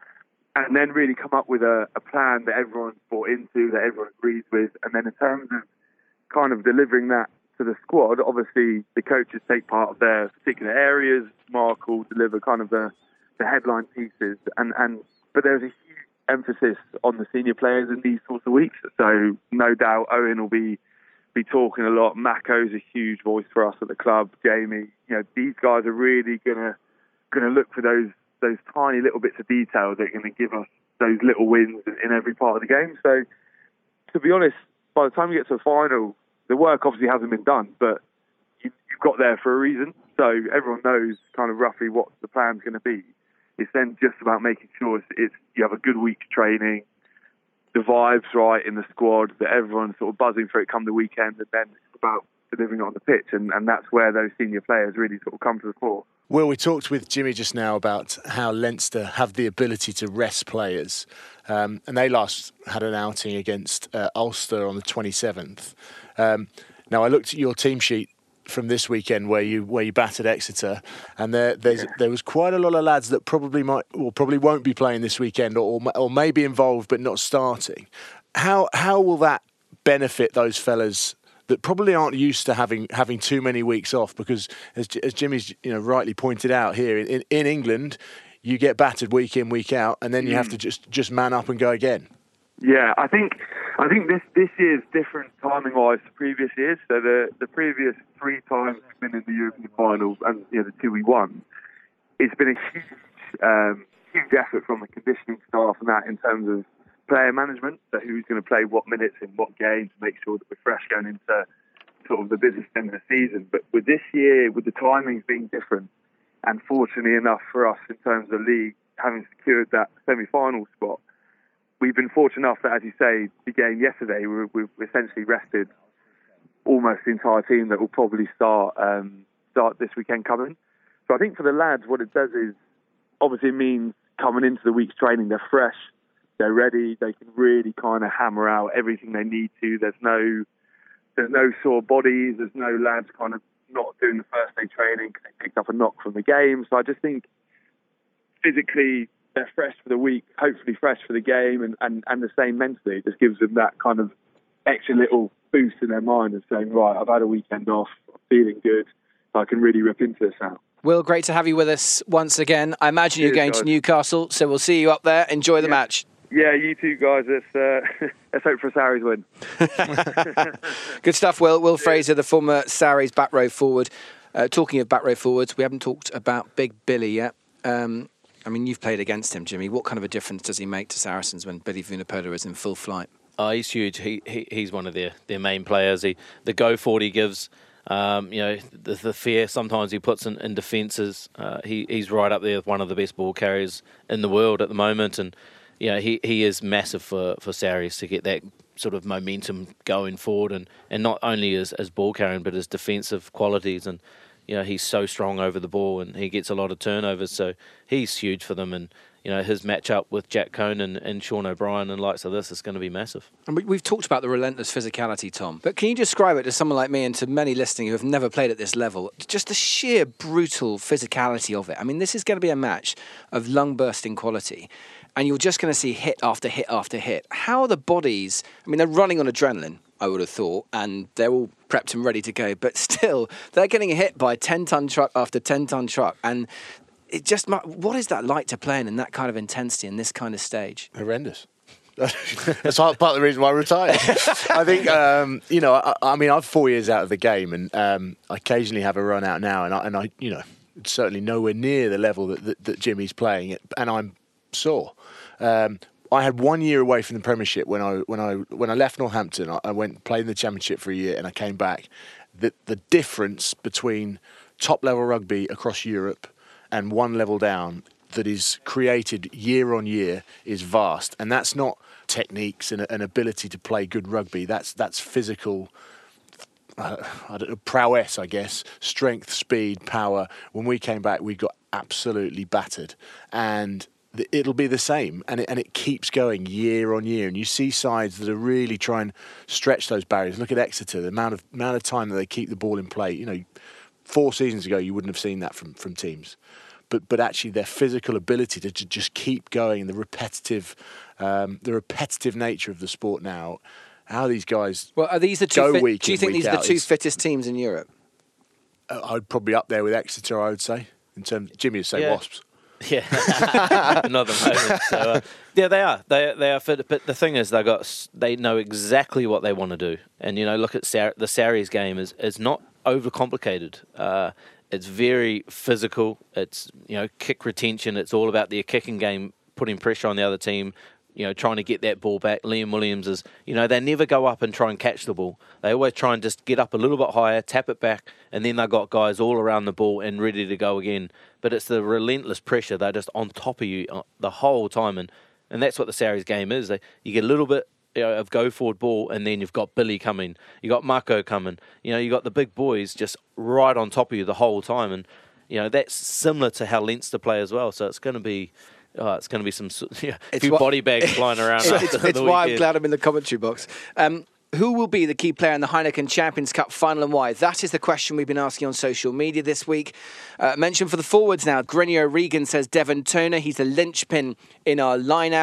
and then really come up with a, a plan that everyone's bought into, that everyone agrees with. And then in terms of kind of delivering that to the squad, obviously the coaches take part of their particular areas. Mark will deliver kind of the, the headline pieces, and, and but there's a huge emphasis on the senior players in these sorts of weeks. So no doubt Owen will be be talking a lot. Mako's a huge voice for us at the club. Jamie, you know, these guys are really gonna gonna look for those those tiny little bits of detail that are going to give us those little wins in, in every part of the game. So to be honest, by the time you get to the final, the work obviously hasn't been done, but you, you've got there for a reason. So everyone knows kind of roughly what the plan's going to be. It's then just about making sure it's, it's you have a good week's training, the vibe's right in the squad, that everyone's sort of buzzing for it come the weekend, and then it's about delivering it on the pitch, and, and that's where those senior players really sort of come to the fore. Well, we talked with Jimmy just now about how Leinster have the ability to rest players, um, and they last had an outing against uh, Ulster on the twenty-seventh. Um, now, I looked at your team sheet from this weekend where you where you battered Exeter, and there there's, there was quite a lot of lads that probably might or probably won't be playing this weekend, or or may be involved but not starting. How how will that benefit those fellas that probably aren't used to having having too many weeks off? Because as as Jimmy's you know rightly pointed out here in in England, you get battered week in, week out, and then you Mm. have to just, just man up and go again. Yeah, I think I think this this year's different timing wise to previous years. So the the previous three times we've been in the European finals and you know, the two we won, it's been a huge um, huge effort from the conditioning staff and that in terms of player management. So who's going to play what minutes in what games to make sure that we're fresh going into sort of the business end of the season. But with this year, with the timings being different, and fortunately enough for us in terms of the league having secured that semi-final spot, we've been fortunate enough that, as you say, the game yesterday, we we essentially rested almost the entire team that will probably start um, start this weekend coming. So I think for the lads, what it does is obviously it means coming into the week's training, they're fresh, they're ready, they can really kind of hammer out everything they need to. There's no there's no sore bodies, there's no lads kind of not doing the first day training because they picked up a knock from the game. So I just think physically they're fresh for the week, hopefully fresh for the game, and, and, and the same mentally. It just gives them that kind of extra little boost in their mind of saying, right, I've had a weekend off, I'm feeling good, I can really rip into this now. Will, great to have you with us once again. I imagine Cheers, you're going guys. to Newcastle, so we'll see you up there. Enjoy the Yeah. match. Yeah, you two guys, let's, uh, let's hope for a Sarries win. Good stuff, Will. Will Fraser, the former Sarries back row forward. Uh, talking of back row forwards, we haven't talked about Big Billy yet. Um, I mean, you've played against him, Jimmy. What kind of a difference does he make to Saracens when Billy Vunipola is in full flight? Oh, he's huge. He, he he's one of their, their main players. He the go forward he gives, um, you know, the, the fear sometimes he puts in, in defences. Uh, he he's right up there with one of the best ball carriers in the world at the moment, and you know, he, he is massive for for Sarries to get that sort of momentum going forward, and, and not only as as ball carrying but his defensive qualities. And you know, he's so strong over the ball and he gets a lot of turnovers, so he's huge for them. And you know, his matchup with Jack Cohn and, and Sean O'Brien and likes of this is going to be massive. And we, we've talked about the relentless physicality, Tom, but can you describe it to someone like me and to many listening who have never played at this level, just the sheer brutal physicality of it? I mean, this is going to be a match of lung-bursting quality, and you're just going to see hit after hit after hit. How are the bodies? I mean, they're running on adrenaline, I would have thought, and they're all prepped and ready to go, but still, they're getting hit by ten-ton truck after ten-ton truck, and it just, what is that like to play in, in that kind of intensity in this kind of stage? Horrendous. That's part of the reason why I retired. I think, um, you know, I, I mean, I'm four years out of the game, and um, I occasionally have a run out now, and I, and I you know, it's certainly nowhere near the level that, that, that Jimmy's playing at, and I'm sore. Um, I had one year away from the Premiership when I when I when I left Northampton. I, I went played in the Championship for a year, and I came back. The the difference between top level rugby across Europe and one level down that is created year on year is vast, and that's not techniques and an ability to play good rugby. That's that's physical uh, I don't know, prowess, I guess, strength, speed, power. When we came back, we got absolutely battered, and it'll be the same, and it, and it keeps going year on year. And you see sides that are really trying to stretch those barriers. Look at Exeter, the amount of amount of time that they keep the ball in play. You know, four seasons ago, you wouldn't have seen that from, from teams. But but actually, their physical ability to, to just keep going, the repetitive, um, the repetitive nature of the sport now. How these guys well, are these the two go fit, week do you in, think week these are out, the two it's- fittest teams in Europe? uh, I'd probably up there with Exeter. I would say in terms. Jimmy would say Yeah. Wasps. Yeah, another moment. So, uh, yeah, they are. They they are fit. But the thing is, they got s- they know exactly what they want to do. And you know, look at Sar- the Sarries game is is not overcomplicated. Uh, it's very physical. It's you know kick retention. It's all about their kicking game, putting pressure on the other team. You know, trying to get that ball back. Liam Williams is, you know, they never go up and try and catch the ball. They always try and just get up a little bit higher, tap it back, and then they've got guys all around the ball and ready to go again. But it's the relentless pressure. They're just on top of you the whole time. And, and that's what the Sarries game is. They, you get a little bit you know, of go-forward ball, and then you've got Billy coming. You got Marco coming. You know, you got the big boys just right on top of you the whole time. And, you know, that's similar to how Leinster play as well. So it's going to be... Oh, it's going to be some yeah, a few what, body bags flying around. It's, after it's, the it's why I'm weekend. glad I'm in the commentary box. Um, who will be the key player in the Heineken Champions Cup final and why? That is the question we've been asking on social media this week. Uh, mention for the forwards now. Grenio Regan says Devon Toner. He's the linchpin in our line-out.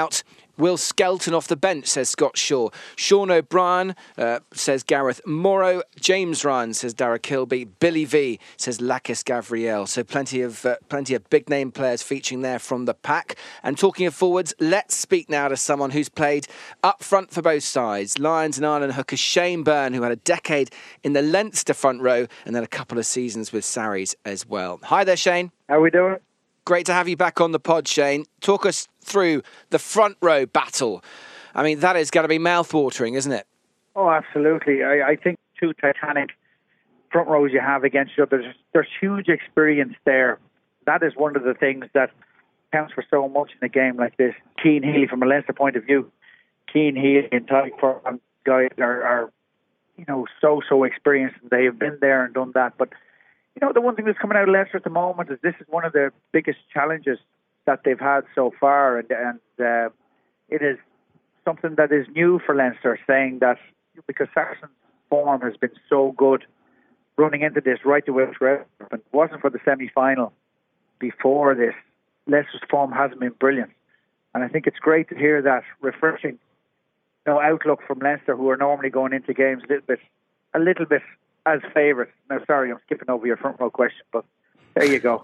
Will Skelton off the bench, says Scott Shaw. Sean O'Brien, uh, says Gareth Morrow. James Ryan, says Dara Kilby. Billy V, says Lakis Gavriel. So plenty of uh, plenty of big name players featuring there from the pack. And talking of forwards, let's speak now to someone who's played up front for both sides. Lions and Ireland hooker Shane Byrne, who had a decade in the Leinster front row and then a couple of seasons with Sarries as well. Hi there, Shane. How are we doing? Great to have you back on the pod, Shane. Talk us through the front row battle. I mean, that is going to be mouth-watering, isn't it? Oh, absolutely. I, I think two titanic front rows you have against each other. There's, there's huge experience there. That is one of the things that counts for so much in a game like this. Cian Healy, from a Leinster point of view, Cian Healy and Tadhg Furlong guys are, are, you know, so, so experienced. They have been there and done that. But you know, the one thing that's coming out of Leicester at the moment is this is one of the biggest challenges that they've had so far, and, and uh, it is something that is new for Leinster, saying that because Saracens' form has been so good running into this right the way through, if it wasn't for the semi-final before this, Leicester's form hasn't been brilliant. And I think it's great to hear that refreshing, you know, outlook from Leinster, who are normally going into games a little bit, a little bit as favourites. Now, sorry, I'm skipping over your front row question, but there you go.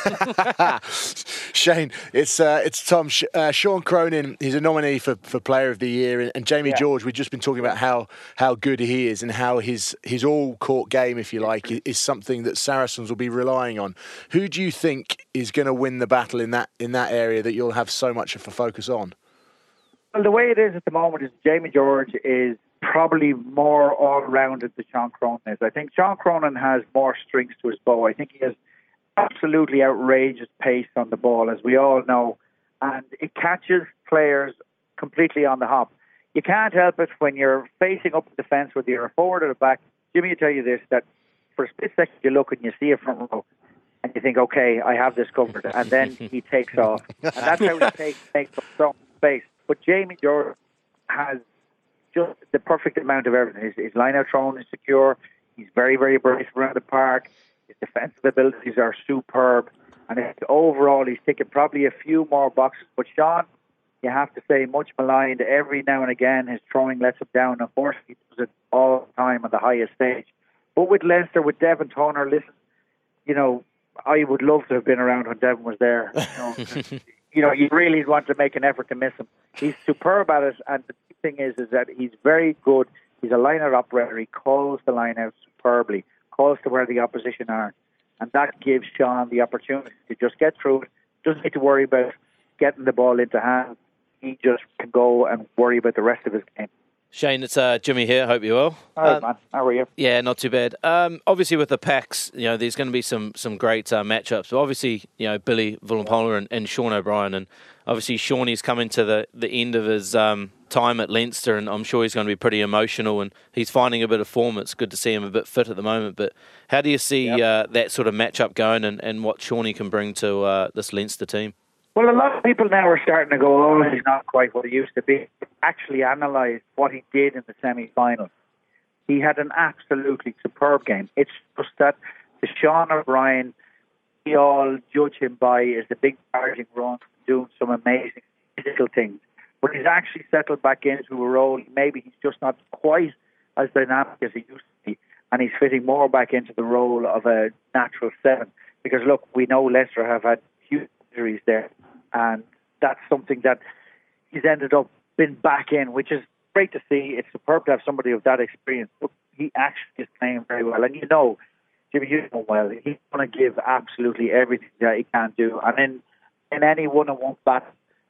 Shane, it's uh, it's Tom. Uh, Sean Cronin, he's a nominee for, for Player of the Year, and, and Jamie yeah. George, we've just been talking about how, how good he is and how his, his all-court game, if you like, is something that Saracens will be relying on. Who do you think is going to win the battle in that in that area that you'll have so much of a focus on? Well, the way it is at the moment is Jamie George is probably more all-rounded than Sean Cronin is. I think Sean Cronin has more strings to his bow. I think he has absolutely outrageous pace on the ball, as we all know, and it catches players completely on the hop. You can't help it when you're facing up the defence, whether you're a forward or a back. Jimmy will tell you this, that for a split second you look and you see a front row and you think, okay, I have this covered, and then he takes off. And that's how he takes, takes up some space. But Jamie George has just the perfect amount of everything. His, his line-out thrown is secure. He's very, very brave around the park. His defensive abilities are superb. And overall, he's taken probably a few more boxes. But Sean, you have to say, much maligned. Every now and again, his throwing lets him down. Unfortunately, he does it all the time on the highest stage. But with Leinster, with Devin Turner, listen, you know, I would love to have been around when Devin was there. You know, you know, you really want to make an effort to miss him. He's superb at it, and the thing is, is that he's very good. He's a line-out operator. He calls the line out superbly, calls to where the opposition are, and that gives Sean the opportunity to just get through it. Doesn't need to worry about getting the ball into hand. He just can go and worry about the rest of his game. Shane, it's uh, Jimmy here. Hope you're well. All right, uh, man. How are you? Yeah, not too bad. Um, obviously, with the packs, you know, there's going to be some some great uh, matchups. But obviously, you know, Billy Vunipola and, and Sean O'Brien, and obviously Shawnee's coming to the, the end of his um, time at Leinster, and I'm sure he's going to be pretty emotional, and he's finding a bit of form. It's good to see him a bit fit at the moment. But how do you see yep. uh, that sort of matchup going, and, and what Shawnee can bring to uh, this Leinster team? Well, a lot of people now are starting to go, oh, he's not quite what he used to be. Actually analyse what he did in the semi-final. He had an absolutely superb game. It's just that the Sean O'Brien, we all judge him by is the big charging run, doing some amazing physical things. But he's actually settled back into a role. Maybe he's just not quite as dynamic as he used to be, and he's fitting more back into the role of a natural seven. Because, look, we know Leicester have had huge injuries there, and that's something that he's ended up being back in, which is great to see. It's superb to have somebody of that experience. But he actually is playing very well. And you know, Jimmy, you know well, he's going to give absolutely everything that he can do. And in, in any one-on-one battle,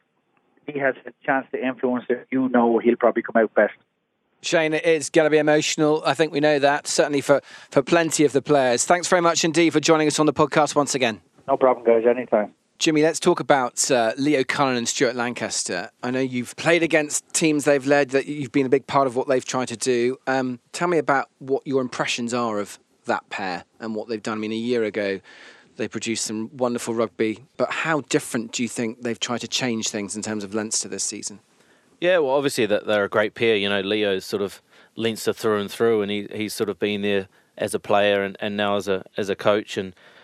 he has a chance to influence it. You know he'll probably come out best. Shane, it is going to be emotional. I think we know that, certainly for, for plenty of the players. Thanks very much indeed for joining us on the podcast once again. No problem, guys. Anytime. Jimmy, let's talk about uh, Leo Cullen and Stuart Lancaster. I know you've played against teams they've led, that you've been a big part of what they've tried to do. Um, tell me about what your impressions are of that pair and what they've done. I mean, a year ago, they produced some wonderful rugby, but how different do you think they've tried to change things in terms of Leinster this season? Yeah, well, obviously that they're a great pair. You know, Leo's sort of Leinster through and through, and he he's sort of been there as a player and, and now as a as a coach. And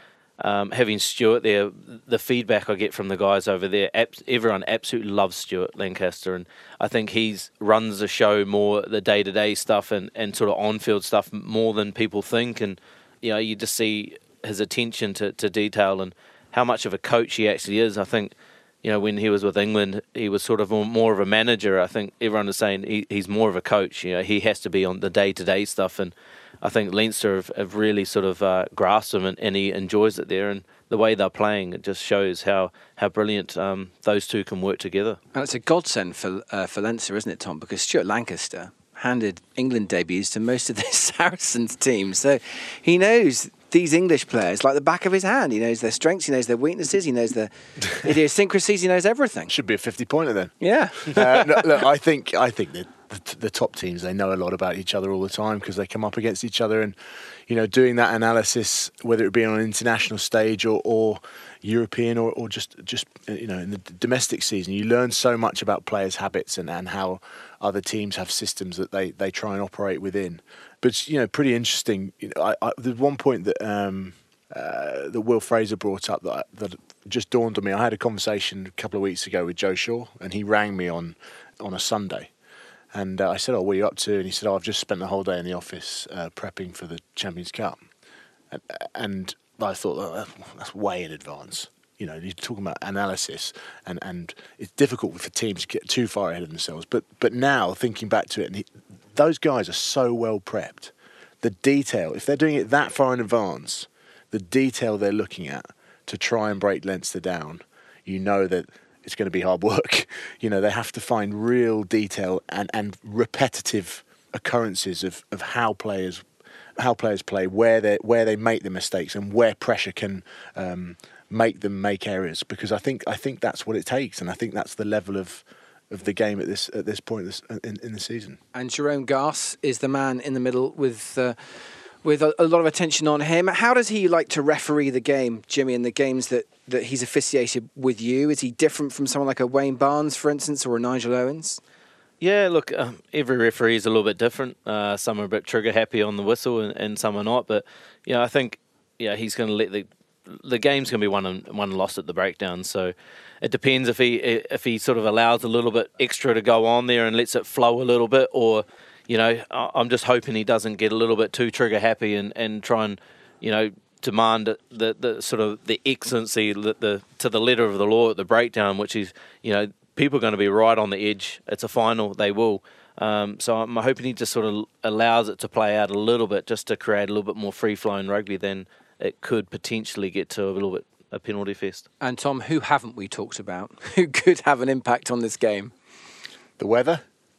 Um, having Stuart there, the feedback I get from the guys over there, abs- everyone absolutely loves Stuart Lancaster, and I think he's runs the show more, the day-to-day stuff and, and sort of on-field stuff more than people think, and you know, you just see his attention to, to detail and how much of a coach he actually is. I think, you know, when he was with England, he was sort of more of a manager. I think everyone is saying he, he's more of a coach. You know, he has to be on the day-to-day stuff, and I think Leinster have, have really sort of uh, grasped him, and, and he enjoys it there. And the way they're playing, it just shows how how brilliant um, those two can work together. And it's a godsend for uh, for Leinster, isn't it, Tom? Because Stuart Lancaster handed England debuts to most of the Saracens teams, so he knows these English players like the back of his hand. He knows their strengths, he knows their weaknesses, he knows their idiosyncrasies, he knows everything. Should be a fifty-pointer then. Yeah. uh, no, look, I think I think that the, the top teams, they know a lot about each other all the time because they come up against each other, and you know, doing that analysis, whether it be on an international stage or, or European or, or just just you know in the domestic season, you learn so much about players' habits and, and how other teams have systems that they, they try and operate within. But you know, pretty interesting. You know, I, I, there's one point that um, uh, that Will Fraser brought up that that just dawned on me. I had a conversation a couple of weeks ago with Joe Shaw, and he rang me on on a Sunday, and uh, I said, "Oh, what are you up to?" And he said, "Oh, I've just spent the whole day in the office uh, prepping for the Champions Cup," and, and I thought, oh, that's way in advance. You know, you're talking about analysis, and, and it's difficult for teams to get too far ahead of themselves. But but now thinking back to it, and he, those guys are so well prepped. The detail, if they're doing it that far in advance, the detail they're looking at to try and break Leinster down, you know that it's going to be hard work. You know, they have to find real detail and, and repetitive occurrences of, of how players how players play, where they where they make the mistakes, and where pressure can um, make them make errors. Because I think I think that's what it takes, and I think that's the level of. of the game at this at this point this, in, in the season. And Jerome Garce is the man in the middle with uh, with a, a lot of attention on him. How does he like to referee the game, Jimmy, in the games that, that he's officiated with you? Is he different from someone like a Wayne Barnes, for instance, or a Nigel Owens? Yeah, look, um, every referee is a little bit different. Uh, some are a bit trigger happy on the whistle, and, and some are not. But you know, I think yeah, he's going to let the the game's going to be won and won lost at the breakdown. So it depends if he if he sort of allows a little bit extra to go on there and lets it flow a little bit, or you know, I'm just hoping he doesn't get a little bit too trigger happy and, and try and you know demand the the sort of the excellency the, the to the letter of the law at the breakdown, which is you know people are going to be right on the edge. It's a final, they will. Um, so I'm hoping he just sort of allows it to play out a little bit, just to create a little bit more free flowing rugby than it could potentially get to a little bit a penalty fest. And Tom, who haven't we talked about who could have an impact on this game? The weather,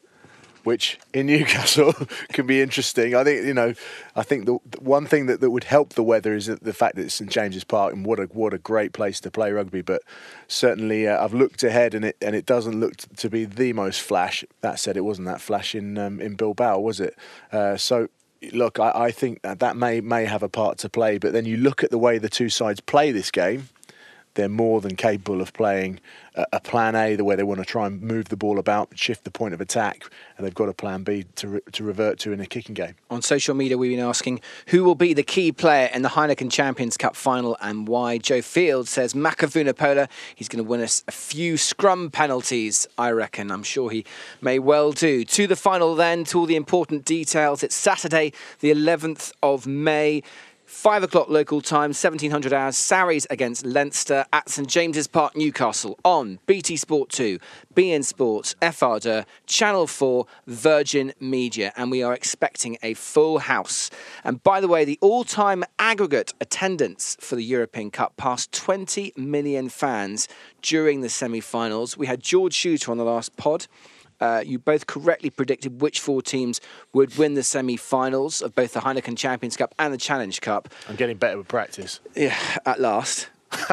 which in Newcastle can be interesting. I think you know, I think the, the one thing that, that would help the weather is the fact that it's St James's Park, and what a what a great place to play rugby. But certainly, uh, I've looked ahead, and it and it doesn't look to be the most flash. That said, it wasn't that flash in um, in Bilbao, was it? Uh, so. Look, I, I think that, that may may have a part to play, but then you look at the way the two sides play this game, they're more than capable of playing a, a plan A, the way they want to try and move the ball about, shift the point of attack, and they've got a plan B to re, to revert to in a kicking game. On social media, we've been asking who will be the key player in the Heineken Champions Cup final and why. Joe Field says Maka Vunipola. He's going to win us a few scrum penalties, I reckon. I'm sure he may well do. To the final then, to all the important details. It's Saturday, the eleventh of May. Five o'clock local time, seventeen hundred hours, Sarries against Leinster at St James's Park, Newcastle on B T Sport two, B N Sports, F R D, Channel four, Virgin Media. And we are expecting a full house. And by the way, the all-time aggregate attendance for the European Cup passed twenty million fans during the semi-finals. We had George Shooter on the last pod. Uh, you both correctly predicted which four teams would win the semi-finals of both the Heineken Champions Cup and the Challenge Cup. I'm getting better with practice. Yeah, at last.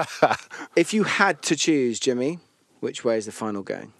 If you had to choose, Jimmy, which way is the final going?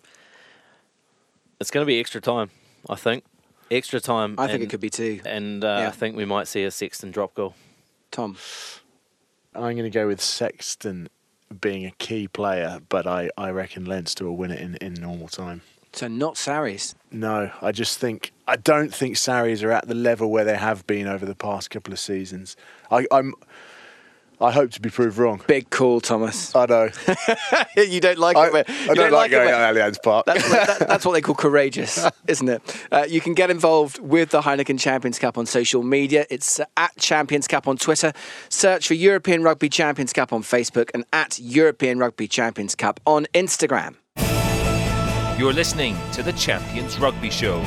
It's going to be extra time, I think. Extra time. I think and, it could be too. And uh, yeah. I think we might see a Sexton drop goal. Tom? I'm going to go with Sexton being a key player, but I, I reckon Leinster will win it in, in normal time. So not Sarries? No, I just think I don't think Sarries are at the level where they have been over the past couple of seasons. I, I'm I hope to be proved wrong. Big call, Thomas. I know. You don't like I, it. But I you don't, don't like like going it, at Allianz Park. That's, that, that's what they call courageous, isn't it? Uh, you can get involved with the Heineken Champions Cup on social media. It's uh, at Champions Cup on Twitter. Search for European Rugby Champions Cup on Facebook and at European Rugby Champions Cup on Instagram. You're listening to the Champions Rugby Show.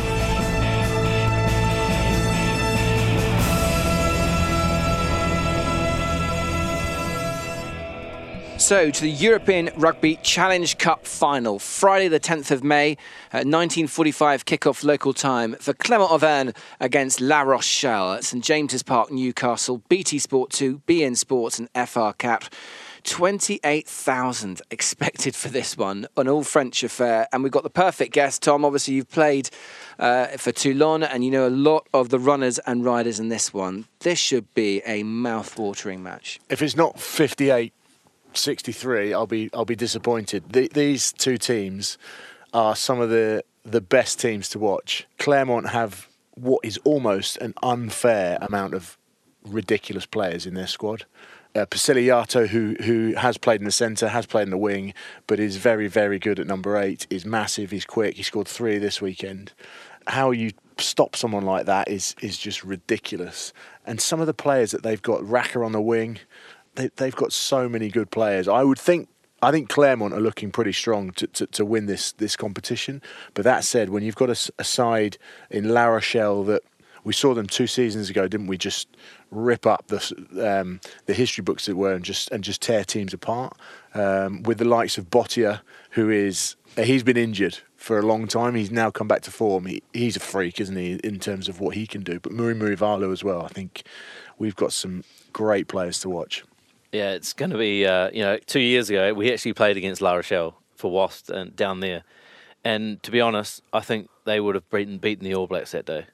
So, to the European Rugby Challenge Cup final, Friday the tenth of May at nineteen forty-five kickoff local time for Clermont Auvergne against La Rochelle at St James's Park, Newcastle, B T Sport two, B N Sports and F R Cat. twenty-eight thousand expected for this one, an all-French affair. And we've got the perfect guest, Tom. Obviously, you've played uh, for Toulon and you know a lot of the runners and riders in this one. This should be a mouth-watering match. If it's not fifty-eight sixty-three, I'll be I'll be disappointed. The, these two teams are some of the the best teams to watch. Clermont have what is almost an unfair amount of ridiculous players in their squad. Uh, Pasiliato, who who has played in the centre, has played in the wing, but is very, very good at number eight, is massive, he's quick, he scored three this weekend. How you stop someone like that is is just ridiculous. And some of the players that they've got, Raka on the wing, they, they've got so many good players. I would think, I think Clermont are looking pretty strong to, to, to win this this competition. But that said, when you've got a, a side in La Rochelle that we saw them two seasons ago, didn't we? Just rip up the um, the history books, as it were, and just and just tear teams apart. Um, with the likes of Bottia, who is he's been injured for a long time. He's now come back to form. He, he's a freak, isn't he, in terms of what he can do? But Muri Murivalu as well. I think we've got some great players to watch. Yeah, it's going to be, uh, you know, two years ago, we actually played against La Rochelle for Wasp and down there. And to be honest, I think they would have beaten, beaten the All Blacks that day.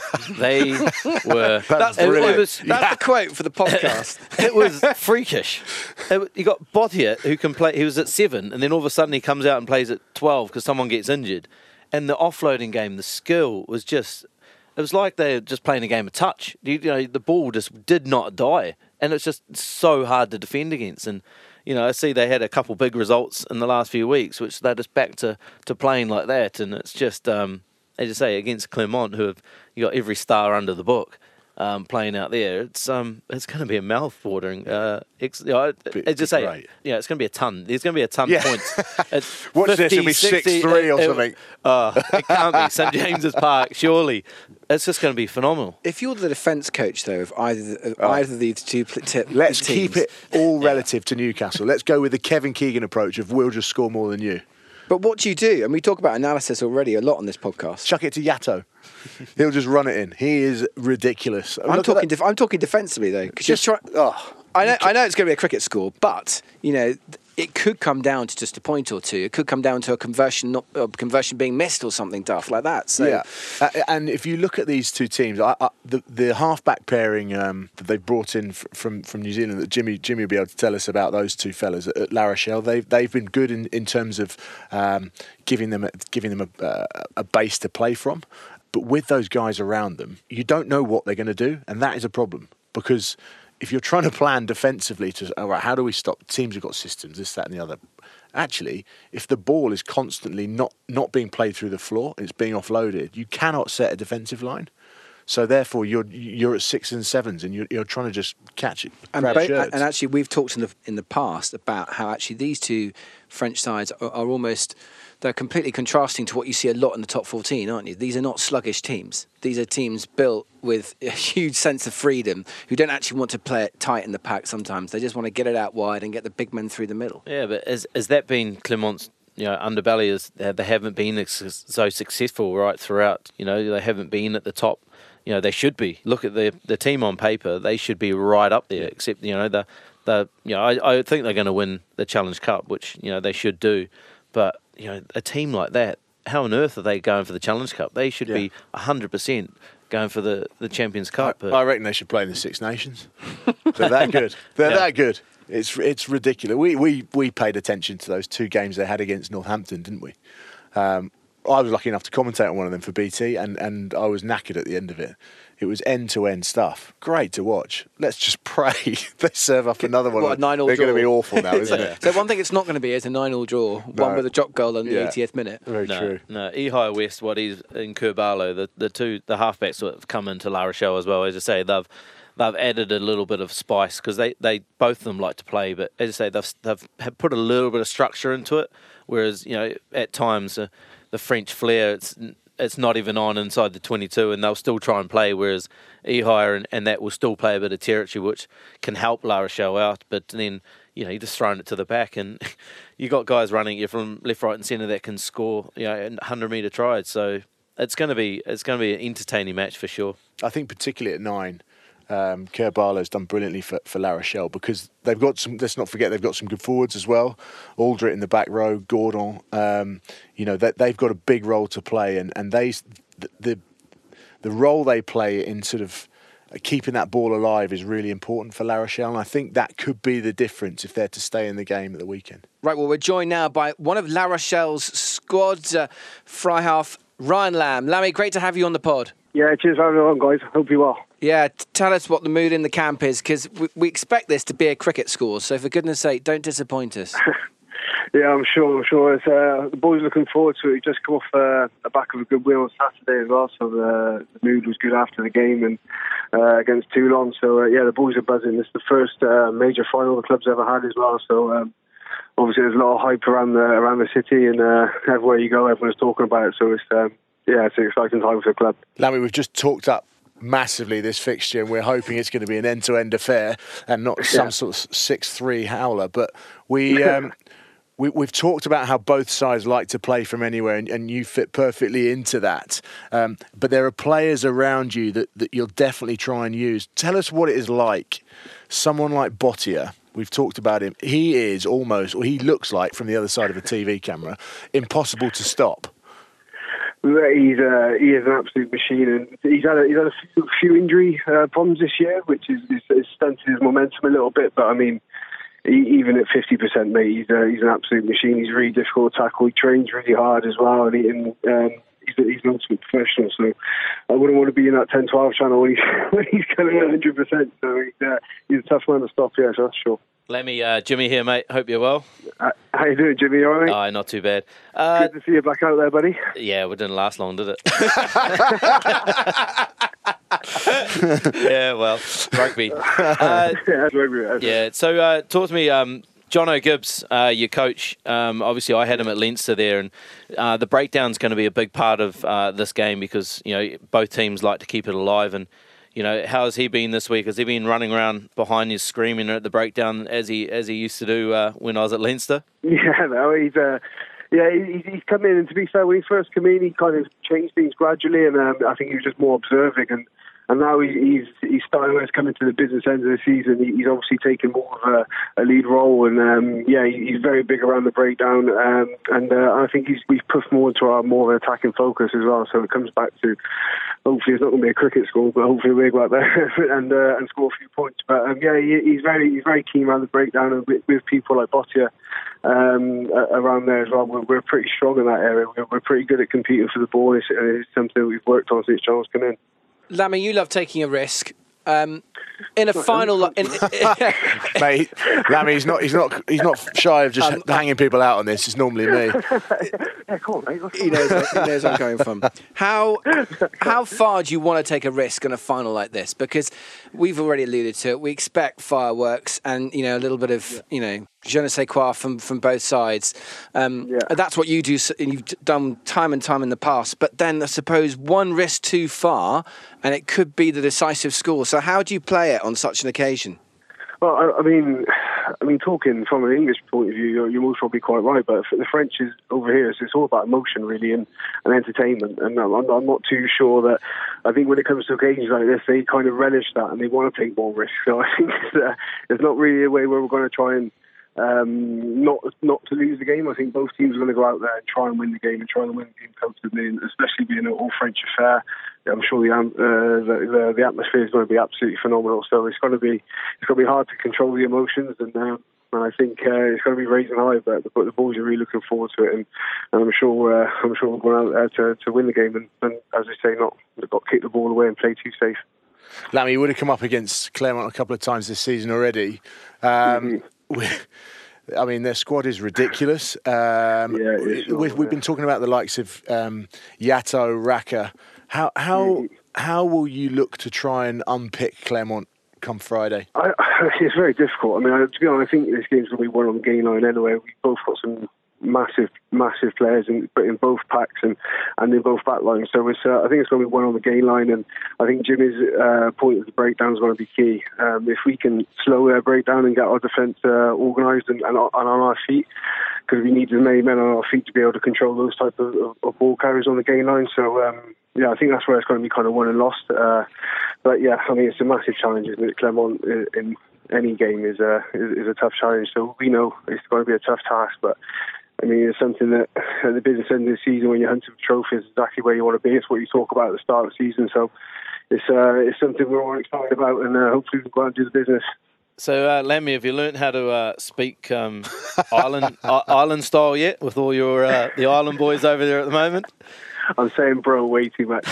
They were... That's, it, it was, that's yeah. the quote for the podcast. It was freakish. It, you got Bottia, who can play, he was at seven, and then all of a sudden he comes out and plays at twelve because someone gets injured. And the offloading game, the skill was just... It was like they were just playing a game of touch. You, you know, the ball just did not die. And it's just so hard to defend against. And, you know, I see they had a couple big results in the last few weeks, which they're just back to, to playing like that. And it's just, um, as you say, against Clermont, who have you got every star under the book um, playing out there. It's um, it's going to be a mouth-watering. Uh, ex- you know, as you say, great. yeah, it's going to be a ton. There's going to be a ton Yeah. of points. It's Watch this, fifty, it'll be sixty, six three or it- it- something. Oh, it can't be. St James's Park, surely. It's just going to be phenomenal. If you're the defence coach, though, of either of oh. either of these two pl- t- Let's teams, keep it all relative to Newcastle. Let's go with the Kevin Keegan approach of we'll just score more than you. But what do you do? And we talk about analysis already a lot on this podcast. Chuck it to Yato. He'll just run it in. He is ridiculous. I'm Look talking. at that. Def- I'm talking defensively though. Because Just- you're trying. oh. I know. I know it's going to be a cricket score, but you know, it could come down to just a point or two. It could come down to a conversion, not a conversion being missed or something daft like that. So Yeah, uh, and if you look at these two teams, I, I, the the half-back pairing um, that they've brought in f- from from New Zealand, that Jimmy Jimmy will be able to tell us about those two fellas at, at La Rochelle. They've they've been good in, in terms of um, giving them a, giving them a, uh, a base to play from. But with those guys around them, you don't know what they're going to do, and that is a problem because if you're trying to plan defensively to, all right, how do we stop teams who've got systems, this, that, and the other? Actually, if the ball is constantly not, not being played through the floor, it's being offloaded, you cannot set a defensive line. So therefore, you're you're at six and sevens, and you're, you're trying to just catch it, and, grab ba- shirts. and actually, we've talked in the in the past about how actually these two French sides are, are almost. They're completely contrasting to what you see a lot in the top fourteen, aren't you? These are not sluggish teams. These are teams built with a huge sense of freedom who don't actually want to play it tight in the pack sometimes. They just want to get it out wide and get the big men through the middle. Yeah, but has, has that been Clermont's you know, underbelly? Is they haven't been so successful right throughout. You know, they haven't been at the top. You know, they should be. Look at the the team on paper; they should be right up there. Except, you know, the the you know, I, I think they're going to win the Challenge Cup, which you know they should do. But you know, a team like that, how on earth are they going for the Challenge Cup? They should Yeah. be a hundred percent going for the, the Champions Cup. I, I reckon they should play in the Six Nations. They're that good. They're Yeah. that good. It's it's ridiculous. We we we paid attention to those two games they had against Northampton, didn't we? Um, I was lucky enough to commentate on one of them for B T, and, and I was knackered at the end of it. It was end-to-end stuff. Great to watch. Let's just pray they serve up another one. What, a nine-all They're draw? going to be awful now, isn't so, it? so one thing it's not going to be is a nine-all draw, No. one with a drop goal in the Yeah. eightieth minute. Very no, true. No, Ehai West, what he's in Kurbalo, the the two the halfbacks that have come into La Rochelle as well. As I say, they've they've added a little bit of spice because they, they both of them like to play, but as I say, they've they've have put a little bit of structure into it. Whereas you know at times uh, the French flair, it's it's not even on inside the twenty-two, and they'll still try and play. Whereas Ehai and, and that will still play a bit of territory, which can help La Rochelle out. But then you know you're just throwing it to the back, and you got guys running you from left, right, and centre that can score you know hundred metre tries. So it's going to be it's going to be an entertaining match for sure. I think particularly at nine, um, Kerbalo's done brilliantly for, for La Rochelle because they've got some. Let's not forget they've got some good forwards as well. Aldrit in the back row, Gordon. Um, you know that they've got a big role to play, and and they the the, the role they play in sort of keeping that ball alive is really important for La Rochelle, and I think that could be the difference if they're to stay in the game at the weekend. Right, well, we're joined now by one of La Rochelle's squad, uh, fry half, Ryan Lamb. Lammy, great to have you on the pod. Yeah, cheers for having me on, guys. Hope you're well. Yeah, t- tell us what the mood in the camp is, because we, we expect this to be a cricket score, so for goodness sake, don't disappoint us. Yeah, I'm sure. I'm sure. It's, uh, the boys are looking forward to it. We just come off uh, the back of a good win on Saturday as well, so the, the mood was good after the game and uh, against Toulon. So uh, yeah, the boys are buzzing. It's the first uh, major final the club's ever had as well. So um, obviously there's a lot of hype around the around the city, and uh, everywhere you go, everyone's talking about it. So it's um, yeah, it's an exciting time for the club. Lammy, we've just talked up massively this fixture, and we're hoping it's going to be an end-to-end affair and not some Yeah. sort of six three howler. But we. Um, We, we've talked about how both sides like to play from anywhere, and, and you fit perfectly into that. Um, but there are players around you that, that you'll definitely try and use. Tell us what it is like. Someone like Bottia, we've talked about him. He is almost, or he looks like from the other side of a T V camera, impossible to stop. He's uh, he is an absolute machine, and he's had a, he's had a few, few injury uh, problems this year, which is, is, is stunted his momentum a little bit. But I mean, he, even at fifty percent, mate, he's uh, he's an absolute machine. He's really difficult to tackle. He trains really hard as well, and, he, and um, he's, he's an ultimate professional. So I wouldn't want to be in that ten twelve channel when he's when he's going at one hundred percent. So he's, uh, he's a tough man to stop. Yeah, so that's sure. Lemmy, uh, Jimmy here, mate. Hope you're well. Uh, how you doing, Jimmy? All right? Oh, not too bad. Uh, Good to see you back out there, buddy. yeah, it didn't last long, did it? yeah, well, rugby. Uh, yeah, that's rugby. That's yeah, so uh, talk to me, um, John O'Gibbs, uh, your coach. Um, obviously, I had him at Leinster there, and uh, the breakdown's going to be a big part of uh, this game because you know both teams like to keep it alive. And you know, how has he been this week? Has he been running around behind you, screaming at the breakdown as he as he used to do uh, when I was at Leinster? Yeah, no, he's uh, yeah, he, he's come in, and to be fair, when he first came in, he kind of changed things gradually, and um, I think he was just more observing, and, and now he, he's he's starting to come into the business end of the season. He, he's obviously taken more of a, a lead role, and um, yeah, he, he's very big around the breakdown, um, and uh, I think he's we've pushed more into our more of an attacking focus as well. So it comes back to hopefully it's not going to be a cricket score, but hopefully we'll go out there and uh, and score a few points. But um, yeah, he, he's very he's very keen around the breakdown, and with, with people like Bottia um, around there as well. We're, we're pretty strong in that area. We're, we're pretty good at competing for the ball. It's, it's something we've worked on since John's come in. Lammy, you love taking a risk. Um, in a final, in, Mate, Lammy, he's not, he's not, he's not shy of just Um, hanging people out on this. It's normally me. Yeah, come on, mate. he knows, he knows where I'm going from. How how far do you want to take a risk in a final like this? Because we've already alluded to it. We expect fireworks and you know a little bit of you know je ne sais quoi from from both sides. Um, Yeah. That's what you do. And you've done time and time in the past. But then I suppose one risk too far, and it could be the decisive score. So how do you play it on such an occasion? Well, I, I mean, I mean, talking from an English point of view, you're, you're most probably quite right. But for the French is over here, so it's all about emotion, really, and, and entertainment. And I'm, I'm not too sure that. I think when it comes to occasions like this, they kind of relish that and they want to take more risks. So I think it's, uh, it's not really a way where we're going to try and um, not not to lose the game. I think both teams are going to go out there and try and win the game and try and win the game comfortably, and especially being an all-French affair. I'm sure the, uh, the the the atmosphere is going to be absolutely phenomenal. So it's going to be it's going to be hard to control the emotions, and uh, and I think uh, it's going to be raising high. But the, the boys are really looking forward to it, and, and I'm sure uh, I'm sure we're going out there to, to win the game, and, and as I say, not not kick the ball away and play too safe. Lammy, you would have come up against Clermont a couple of times this season already. Um, mm-hmm. I mean, their squad is ridiculous. Um, yeah, it is, we've, yeah. we've been talking about the likes of um, Yato, Raka. How how mm-hmm. how will you look to try and unpick Clermont come Friday? I, it's very difficult. I mean, to be honest, I think this game's going to be won on the gain line anyway. We've both got some massive, massive players in, in both packs and, and in both back lines. So it's, uh, I think it's going to be one on the gain line, and I think Jimmy's uh, point of the breakdown is going to be key. Um, if we can slow their breakdown and get our defence uh, organised and, and, and on our feet, because we need as many men on our feet to be able to control those type of, of, of ball carriers on the gain line. So um, yeah, I think that's where it's going to be kind of won and lost. Uh, but yeah, I mean, it's a massive challenge, isn't it? Clermont in, in any game is a is, is a tough challenge. So we know it's going to be a tough task, but I mean, it's something that at the business end of the season, when you're hunting for trophies, is exactly where you want to be. It's what you talk about at the start of the season. So it's uh, it's something we're all excited about, and uh, hopefully we can go out and do the business. So, uh, Lammy, have you learnt how to uh, speak um, island uh, island style yet with all your uh, the island boys over there at the moment? I'm saying bro way too much.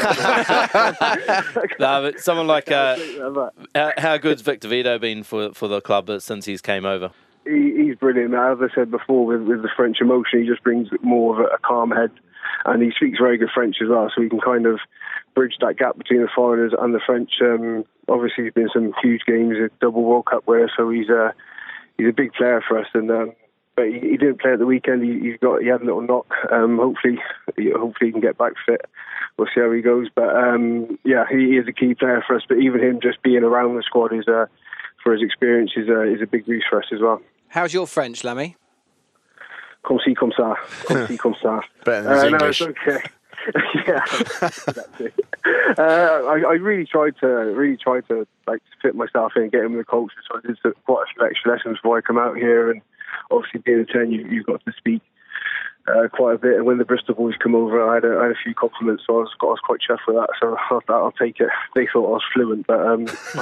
No, but someone like uh, how, how good's Victor Vito been for for the club since he's came over? He, he's brilliant. As I said before, with, with the French emotion, he just brings more of a, a calm head, and he speaks very good French as well, so he can kind of bridge that gap between the foreigners and the French. Um, obviously, he's been some huge games, a double World Cup winner, so he's a he's a big player for us. And um, but he, he didn't play at the weekend. He, he's got he had a little knock. Um, hopefully, hopefully he can get back fit. We'll see how he goes. But um, yeah, he is a key player for us. But even him just being around the squad is uh, for his experience is a, is a big boost for us as well. How's your French, Lammy? Comme ci, comme ça. Comme ci, comme ça. Better than his uh, English. No, it's okay. Yeah, exactly. Uh, I, I really tried to really tried to like fit myself in and get in with the culture. So I did some, quite a few extra lessons before I come out here, and obviously being a ten, you, you've got to speak uh, quite a bit. And when the Bristol boys come over, I had a, I had a few compliments, so I was, I was quite chuffed with that. So I thought, I'll take it. They thought I was fluent, but um,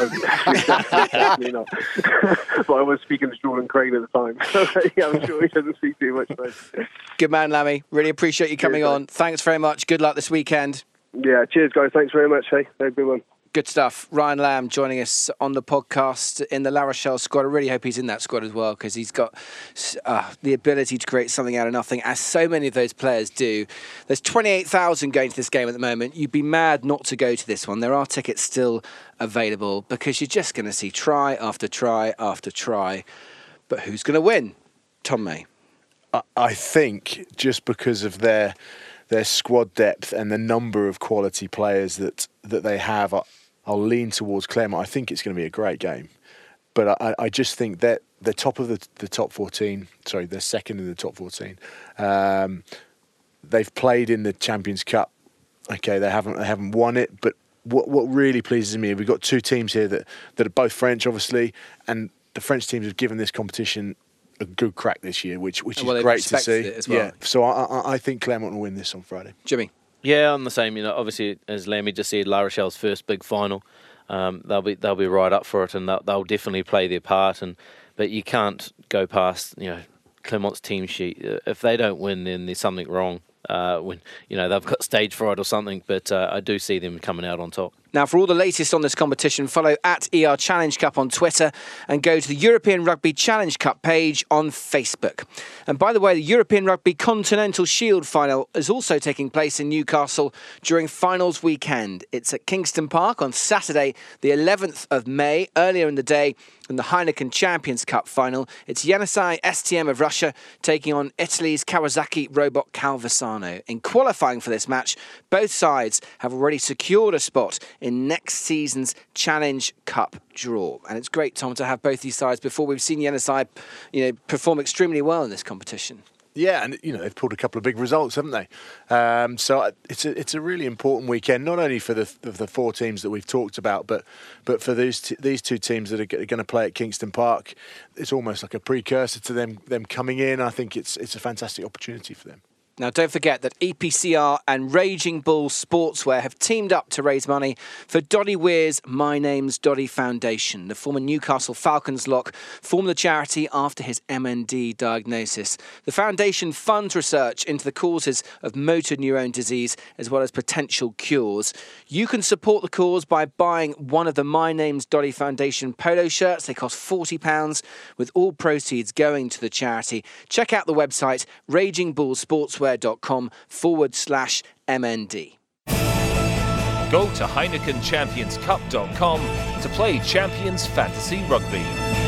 I definitely not. But I was speaking to Jordan Crane at the time, so yeah, I'm sure he doesn't speak too much. But Good man, Lammy. Really appreciate you coming Cheers, on. Thanks very much. Good luck this weekend. yeah, cheers, guys. Thanks very much. Hey, have a good one. Good stuff. Ryan Lamb joining us on the podcast in the La Rochelle squad. I really hope he's in that squad as well, because he's got uh, the ability to create something out of nothing, as so many of those players do. There's twenty-eight thousand going to this game at the moment. You'd be mad not to go to this one. There are tickets still available, because you're just going to see try after try after try. But who's going to win? Tom May. I, I think just because of their their squad depth and the number of quality players that, that they have, I, I'll lean towards Clermont. I think it's going to be a great game. But I, I just think that they're top of the, the top fourteen. Sorry, they're second in the top fourteen. Um, they've played in the Champions Cup. Okay, they haven't they haven't won it. But what what really pleases me, we've got two teams here that, that are both French, obviously, and the French teams have given this competition a good crack this year, which which well, is great to see. It as well. Yeah, so I, I, I think Clermont will win this on Friday. Jimmy. Yeah, I'm the same. You know, obviously, as Lammy just said, La Rochelle's first big final. Um, they'll be they'll be right up for it, and they'll, they'll definitely play their part. And but you can't go past you know Clermont's team sheet. If they don't win, then there's something wrong. Uh, when you know they've got stage fright or something. But uh, I do see them coming out on top. Now, for all the latest on this competition, follow at E R Challenge Cup on Twitter and go to the European Rugby Challenge Cup page on Facebook. And by the way, the European Rugby Continental Shield final is also taking place in Newcastle during finals weekend. It's at Kingston Park on Saturday, the eleventh of May, earlier in the day, in the Heineken Champions Cup final. It's Yenisei S T M of Russia taking on Italy's Kawasaki Robot Calvisano. In qualifying for this match, both sides have already secured a spot in next season's Challenge Cup draw. And it's great, Tom, to have both these sides before we've seen Yenisei, you know, perform extremely well in this competition. Yeah, and you know they've pulled a couple of big results, haven't they? Um, so it's a it's a really important weekend, not only for the for the four teams that we've talked about, but but for these t- these two teams that are g- going to play at Kingston Park. It's almost like a precursor to them them coming in. I think it's it's a fantastic opportunity for them. Now, don't forget that E P C R and Raging Bull Sportswear have teamed up to raise money for Doddy Weir's My Name's Doddy Foundation. The former Newcastle Falcons lock formed the charity after his M N D diagnosis. The foundation funds research into the causes of motor neurone disease as well as potential cures. You can support the cause by buying one of the My Name's Doddy Foundation polo shirts. They cost forty pounds, with all proceeds going to the charity. Check out the website raging bull sportswear dot com forward slash M N D. Go to Heineken Champions Cup dot com to play Champions Fantasy Rugby.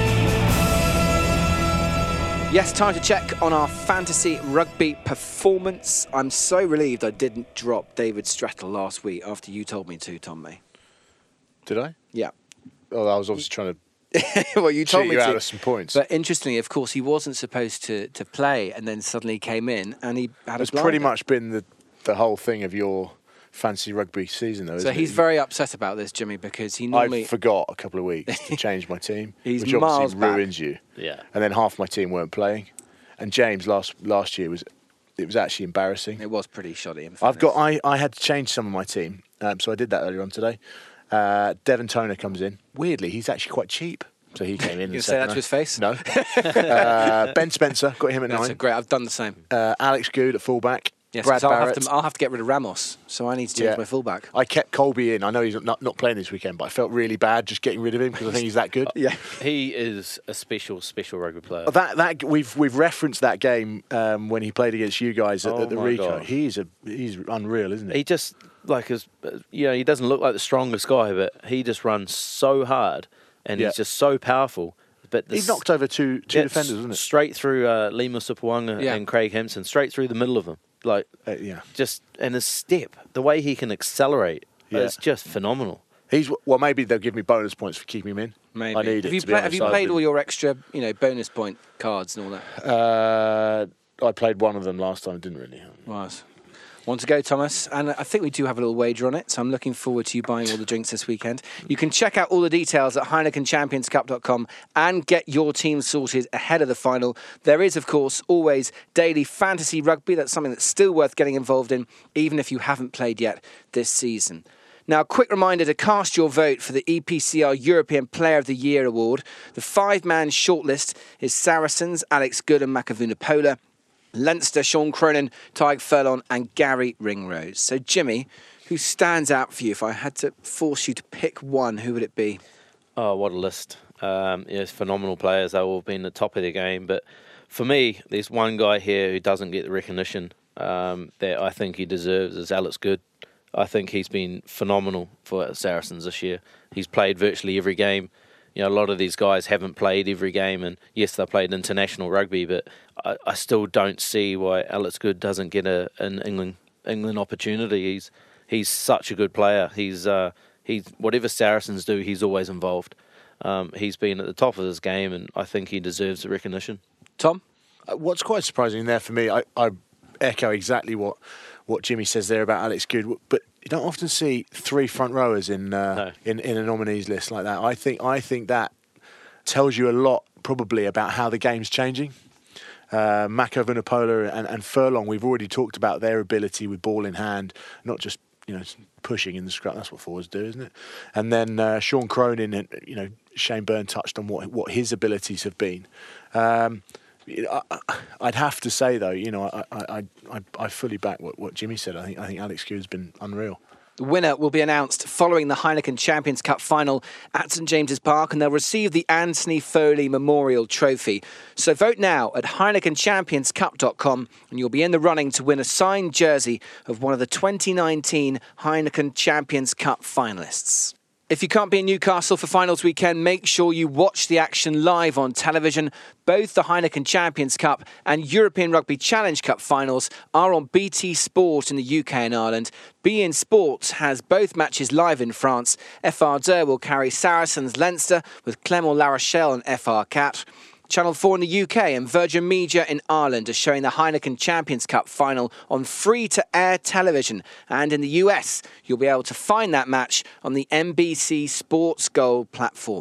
Yes, time to check on our fantasy rugby performance. I'm so relieved I didn't drop David Strattle last week after you told me to, Tom May. Did I? Yeah. Oh, I was obviously trying to well, you told cheat me you to. out of some points. But interestingly, of course, he wasn't supposed to, to play and then suddenly came in and he had It's a blinder. pretty much been the, the whole thing of your fancy rugby season, though, So isn't he's it? very upset about this, Jimmy, because he normally... I forgot a couple of weeks to change my team, He's which miles obviously back. ruins you. Yeah. And then half my team weren't playing. And James last last year was it was actually embarrassing. It was pretty shoddy. In I've got fairness. I, I had to change some of my team, um, so I did that earlier on today. Uh, Devon Toner comes in. Weirdly, he's actually quite cheap, so he came in. You and say that to no. his face? No. uh, Ben Spencer got him at That's nine. a great. I've done the same. Uh, Alex Good at fullback. Yes, Brad 'cause I'll have, Barrett. to, I'll have to get rid of Ramos, so I need to change Yeah. my fullback. I kept Colby in. I know he's not not playing this weekend, but I felt really bad just getting rid of him because I think he's that good. Yeah. He is a special, special rugby player. That that we've we've referenced that game um, when he played against you guys at, Oh at the my Rico. God. He's a he's unreal, isn't he? He just, like, is, you know, he doesn't look like the strongest guy, but he just runs so hard and Yeah. he's just so powerful. But He this- knocked over two two yeah, defenders, wasn't it? Straight through uh, Lima Supawanga Yeah. and Craig Hampson, straight through the middle of them. Like, Uh, yeah. just, and his step, the way he can accelerate, Yeah. is just phenomenal. He's well. Maybe they'll give me bonus points for keeping him in. Maybe. I need have it. you, to be play, honest. have you I've played been- all your extra, you know, bonus point cards and all that? Uh, I played one of them last time. Didn't really. Right. Want to go, Thomas? And I think we do have a little wager on it, so I'm looking forward to you buying all the drinks this weekend. You can check out all the details at Heineken Champions Cup dot com and get your team sorted ahead of the final. There is, of course, always daily fantasy rugby. That's something that's still worth getting involved in, even if you haven't played yet this season. Now, a quick reminder to cast your vote for the E P C R European Player of the Year award. The five-man shortlist is Saracens, Alex Good and Makavuna-Pola, Leinster, Sean Cronin, Tyg Furlong and Gary Ringrose. So, Jimmy, who stands out for you? If I had to force you to pick one, who would it be? Oh, what a list. Um, you know, it's phenomenal players. They've all been the top of their game. But for me, there's one guy here who doesn't get the recognition um, that I think he deserves is Alex Good. I think he's been phenomenal for Saracens this year. He's played virtually every game. You know, a lot of these guys haven't played every game, and yes, they played international rugby, but I, I still don't see why Alex Good doesn't get a, an England England opportunity. He's he's such a good player. He's uh, he's whatever Saracens do, he's always involved. Um, he's been at the top of his game, and I think he deserves the recognition. Tom? Uh, what's quite surprising there for me, I, I echo exactly what, what Jimmy says there about Alex Good, but you don't often see three front rowers in uh, No. in, in a nominees list like that. I think I think that tells you a lot probably about how the game's changing. Uh, Mako Vunipola and, and Furlong, we've already talked about their ability with ball in hand, not just you know pushing in the scrum. That's what forwards do, isn't it? And then uh, Sean Cronin and you know Shane Byrne touched on what what his abilities have been. Um, I, I'd have to say though, you know, I I, I, I fully back what, what Jimmy said. I think I think Alex Good's been unreal. The winner will be announced following the Heineken Champions Cup final at St James's Park, and they'll receive the Anthony Foley Memorial Trophy. So vote now at Heineken Champions Cup dot com, and you'll be in the running to win a signed jersey of one of the twenty nineteen Heineken Champions Cup finalists. If you can't be in Newcastle for finals weekend, make sure you watch the action live on television. Both the Heineken Champions Cup and European Rugby Challenge Cup finals are on B T Sport in the U K and Ireland. B N Sports has both matches live in France. F R deux will carry Saracens Leinster with Clermont La Rochelle and F R Cat. Channel four in the U K and Virgin Media in Ireland are showing the Heineken Champions Cup final on free-to-air television. And in the U S, you'll be able to find that match on the N B C Sports Gold platform.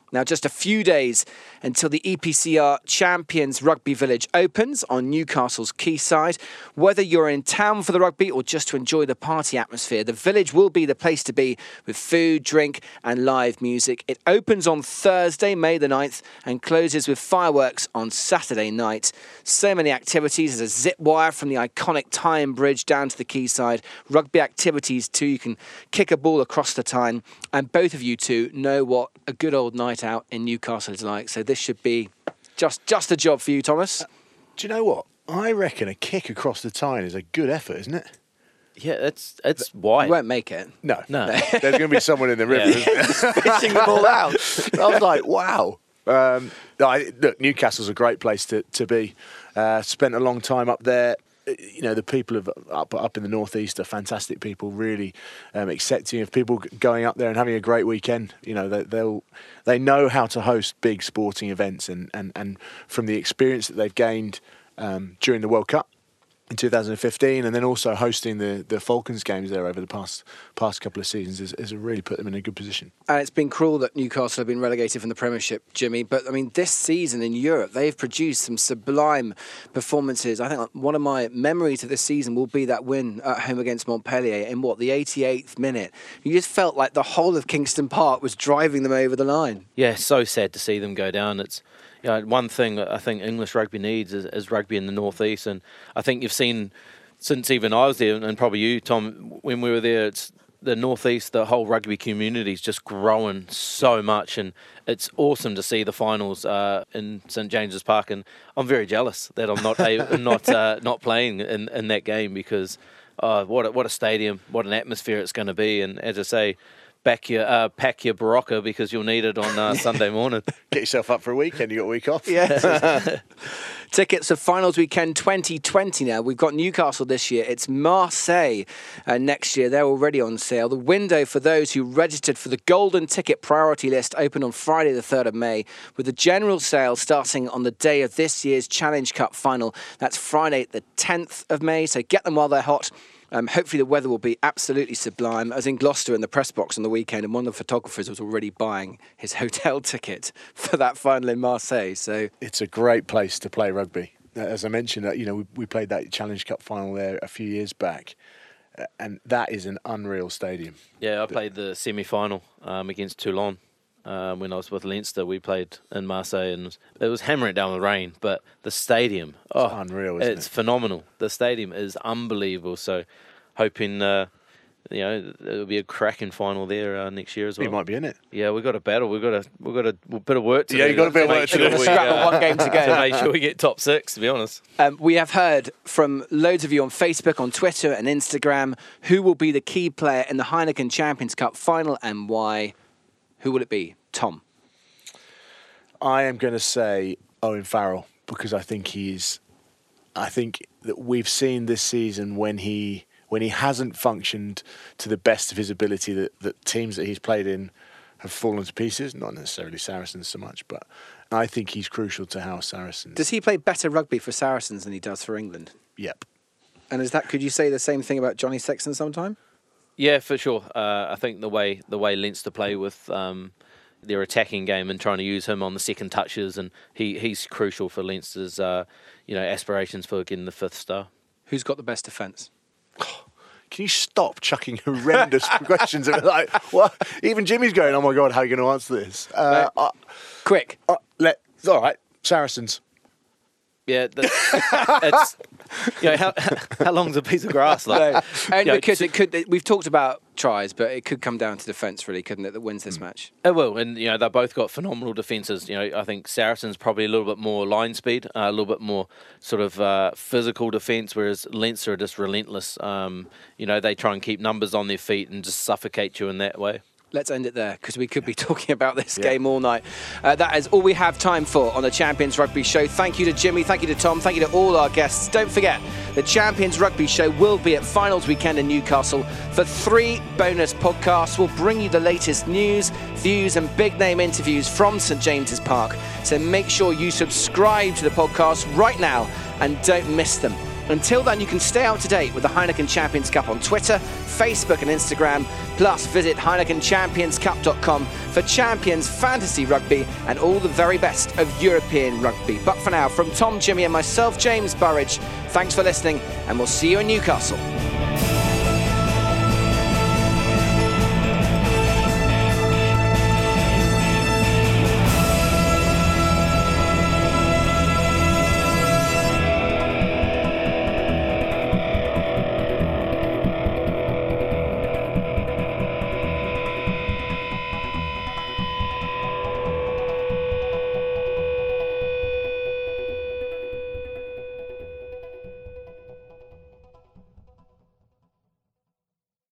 Now, just a few days until the E P C R Champions Rugby Village opens on Newcastle's quayside. Whether you're in town for the rugby or just to enjoy the party atmosphere, the village will be the place to be with food, drink and live music. It opens on Thursday, May the ninth, and closes with fireworks on Saturday night. So many activities. There's a zip wire from the iconic Tyne Bridge down to the quayside. Rugby activities too. You can kick a ball across the Tyne. And both of you two know what a good old night out in Newcastle is like. So this should be just just a job for you, Thomas. Uh, do you know what? I reckon a kick across the Tyne is a good effort, isn't it? Yeah, it's it's wide. You won't make it. No. No. There's going to be someone in the river, isn't there? Fishing the ball out. I was like, wow. Um, I, look, Newcastle's a great place to, to be. Uh, spent a long time up there. You know, the people of up up in the northeast are fantastic people, really um, accepting of people going up there and having a great weekend. You know, they, they'll they know how to host big sporting events, and, and, and from the experience that they've gained um, during the World Cup in two thousand fifteen, and then also hosting the, the Falcons games there over the past past couple of seasons, has, has really put them in a good position. And it's been cruel that Newcastle have been relegated from the Premiership, Jimmy. But, I mean, this season in Europe, they've produced some sublime performances. I think one of my memories of this season will be that win at home against Montpellier in, what, the eighty-eighth minute. You just felt like the whole of Kingston Park was driving them over the line. Yeah, so sad to see them go down. It's you know, one thing that I think English rugby needs is, is rugby in the northeast, and I think you've seen since even I was there, and probably you, Tom, when we were there, it's the northeast, the whole rugby community is just growing so much, and it's awesome to see the finals uh, in St James's Park. And I'm very jealous that I'm not a, not uh, not playing in, in that game, because uh, what a, what a stadium, what an atmosphere it's going to be. And as I say, back your uh, pack your Barocca, because you'll need it on uh, Sunday morning. Get yourself up for a weekend. You got a week off. Yeah. Tickets for Finals Weekend twenty twenty now. We've got Newcastle this year. It's Marseille uh, next year. They're already on sale. The window for those who registered for the Golden Ticket Priority List opened on Friday the third of May, with the general sale starting on the day of this year's Challenge Cup final. That's Friday the tenth of May, so get them while they're hot. Um, hopefully the weather will be absolutely sublime. I was in Gloucester in the press box on the weekend, and one of the photographers was already buying his hotel ticket for that final in Marseille. So it's a great place to play rugby. As I mentioned, you know, we, we played that Challenge Cup final there a few years back, and that is an unreal stadium. Yeah, I played the semi-final um, against Toulon. Um, when I was with Leinster, we played in Marseille, and it was hammering down with rain, but the stadium, oh, it's unreal, isn't it's it? phenomenal. The stadium is unbelievable. So, hoping uh, you know there'll be a cracking final there uh, next year as well. You might be in it. Yeah, we've got a battle. We've got a we've got a, a bit of work to yeah, do. you've got a bit of make work to sure do. we, Scrap uh, one game to go. to make sure we get top six. To be honest, um, we have heard from loads of you on Facebook, on Twitter, and Instagram who will be the key player in the Heineken Champions Cup final and why. Who will it be, Tom? I am going to say Owen Farrell, because I think he's. I think that we've seen this season when he when he hasn't functioned to the best of his ability, that, that teams that he's played in have fallen to pieces. Not necessarily Saracens so much, but I think he's crucial to how Saracens. Does he play better rugby for Saracens than he does for England? Yep. And is that? Could you say the same thing about Johnny Sexton sometime? yeah, for sure. Uh, I think the way the way Leinster play with. Um, their attacking game and trying to use him on the second touches, and he, he's crucial for Leinster's uh, you know aspirations for getting the fifth star. Who's got the best defence? Can you stop chucking horrendous questions at me? Like, what? Even Jimmy's going, oh my God, how are you going to answer this? Uh, Right. uh, Quick. uh, let, all right, Saracens. Yeah, the, it's you know how how long's a piece of grass like? No. And You know, because to- it could, we've talked about tries, but it could come down to defence, really, couldn't it? That wins this match. It will, and you know they've both got phenomenal defences. You know, I think Saracens probably a little bit more line speed, uh, a little bit more sort of uh, physical defence, whereas Leinster are just relentless. Um, you know, they try and keep numbers on their feet and just suffocate you in that way. Let's end it there, because we could be talking about this yeah. game all night. Uh, that is all we have time for on the Champions Rugby Show. Thank you to Jimmy, thank you to Tom, thank you to all our guests. Don't forget, the Champions Rugby Show will be at Finals Weekend in Newcastle. For three bonus podcasts, we'll bring you the latest news, views and big-name interviews from St James's Park. So make sure you subscribe to the podcast right now and don't miss them. Until then, you can stay up to date with the Heineken Champions Cup on Twitter, Facebook and Instagram. Plus, visit Heineken Champions Cup dot com for Champions Fantasy Rugby and all the very best of European rugby. But for now, from Tom, Jimmy and myself, James Burridge, thanks for listening, and we'll see you in Newcastle.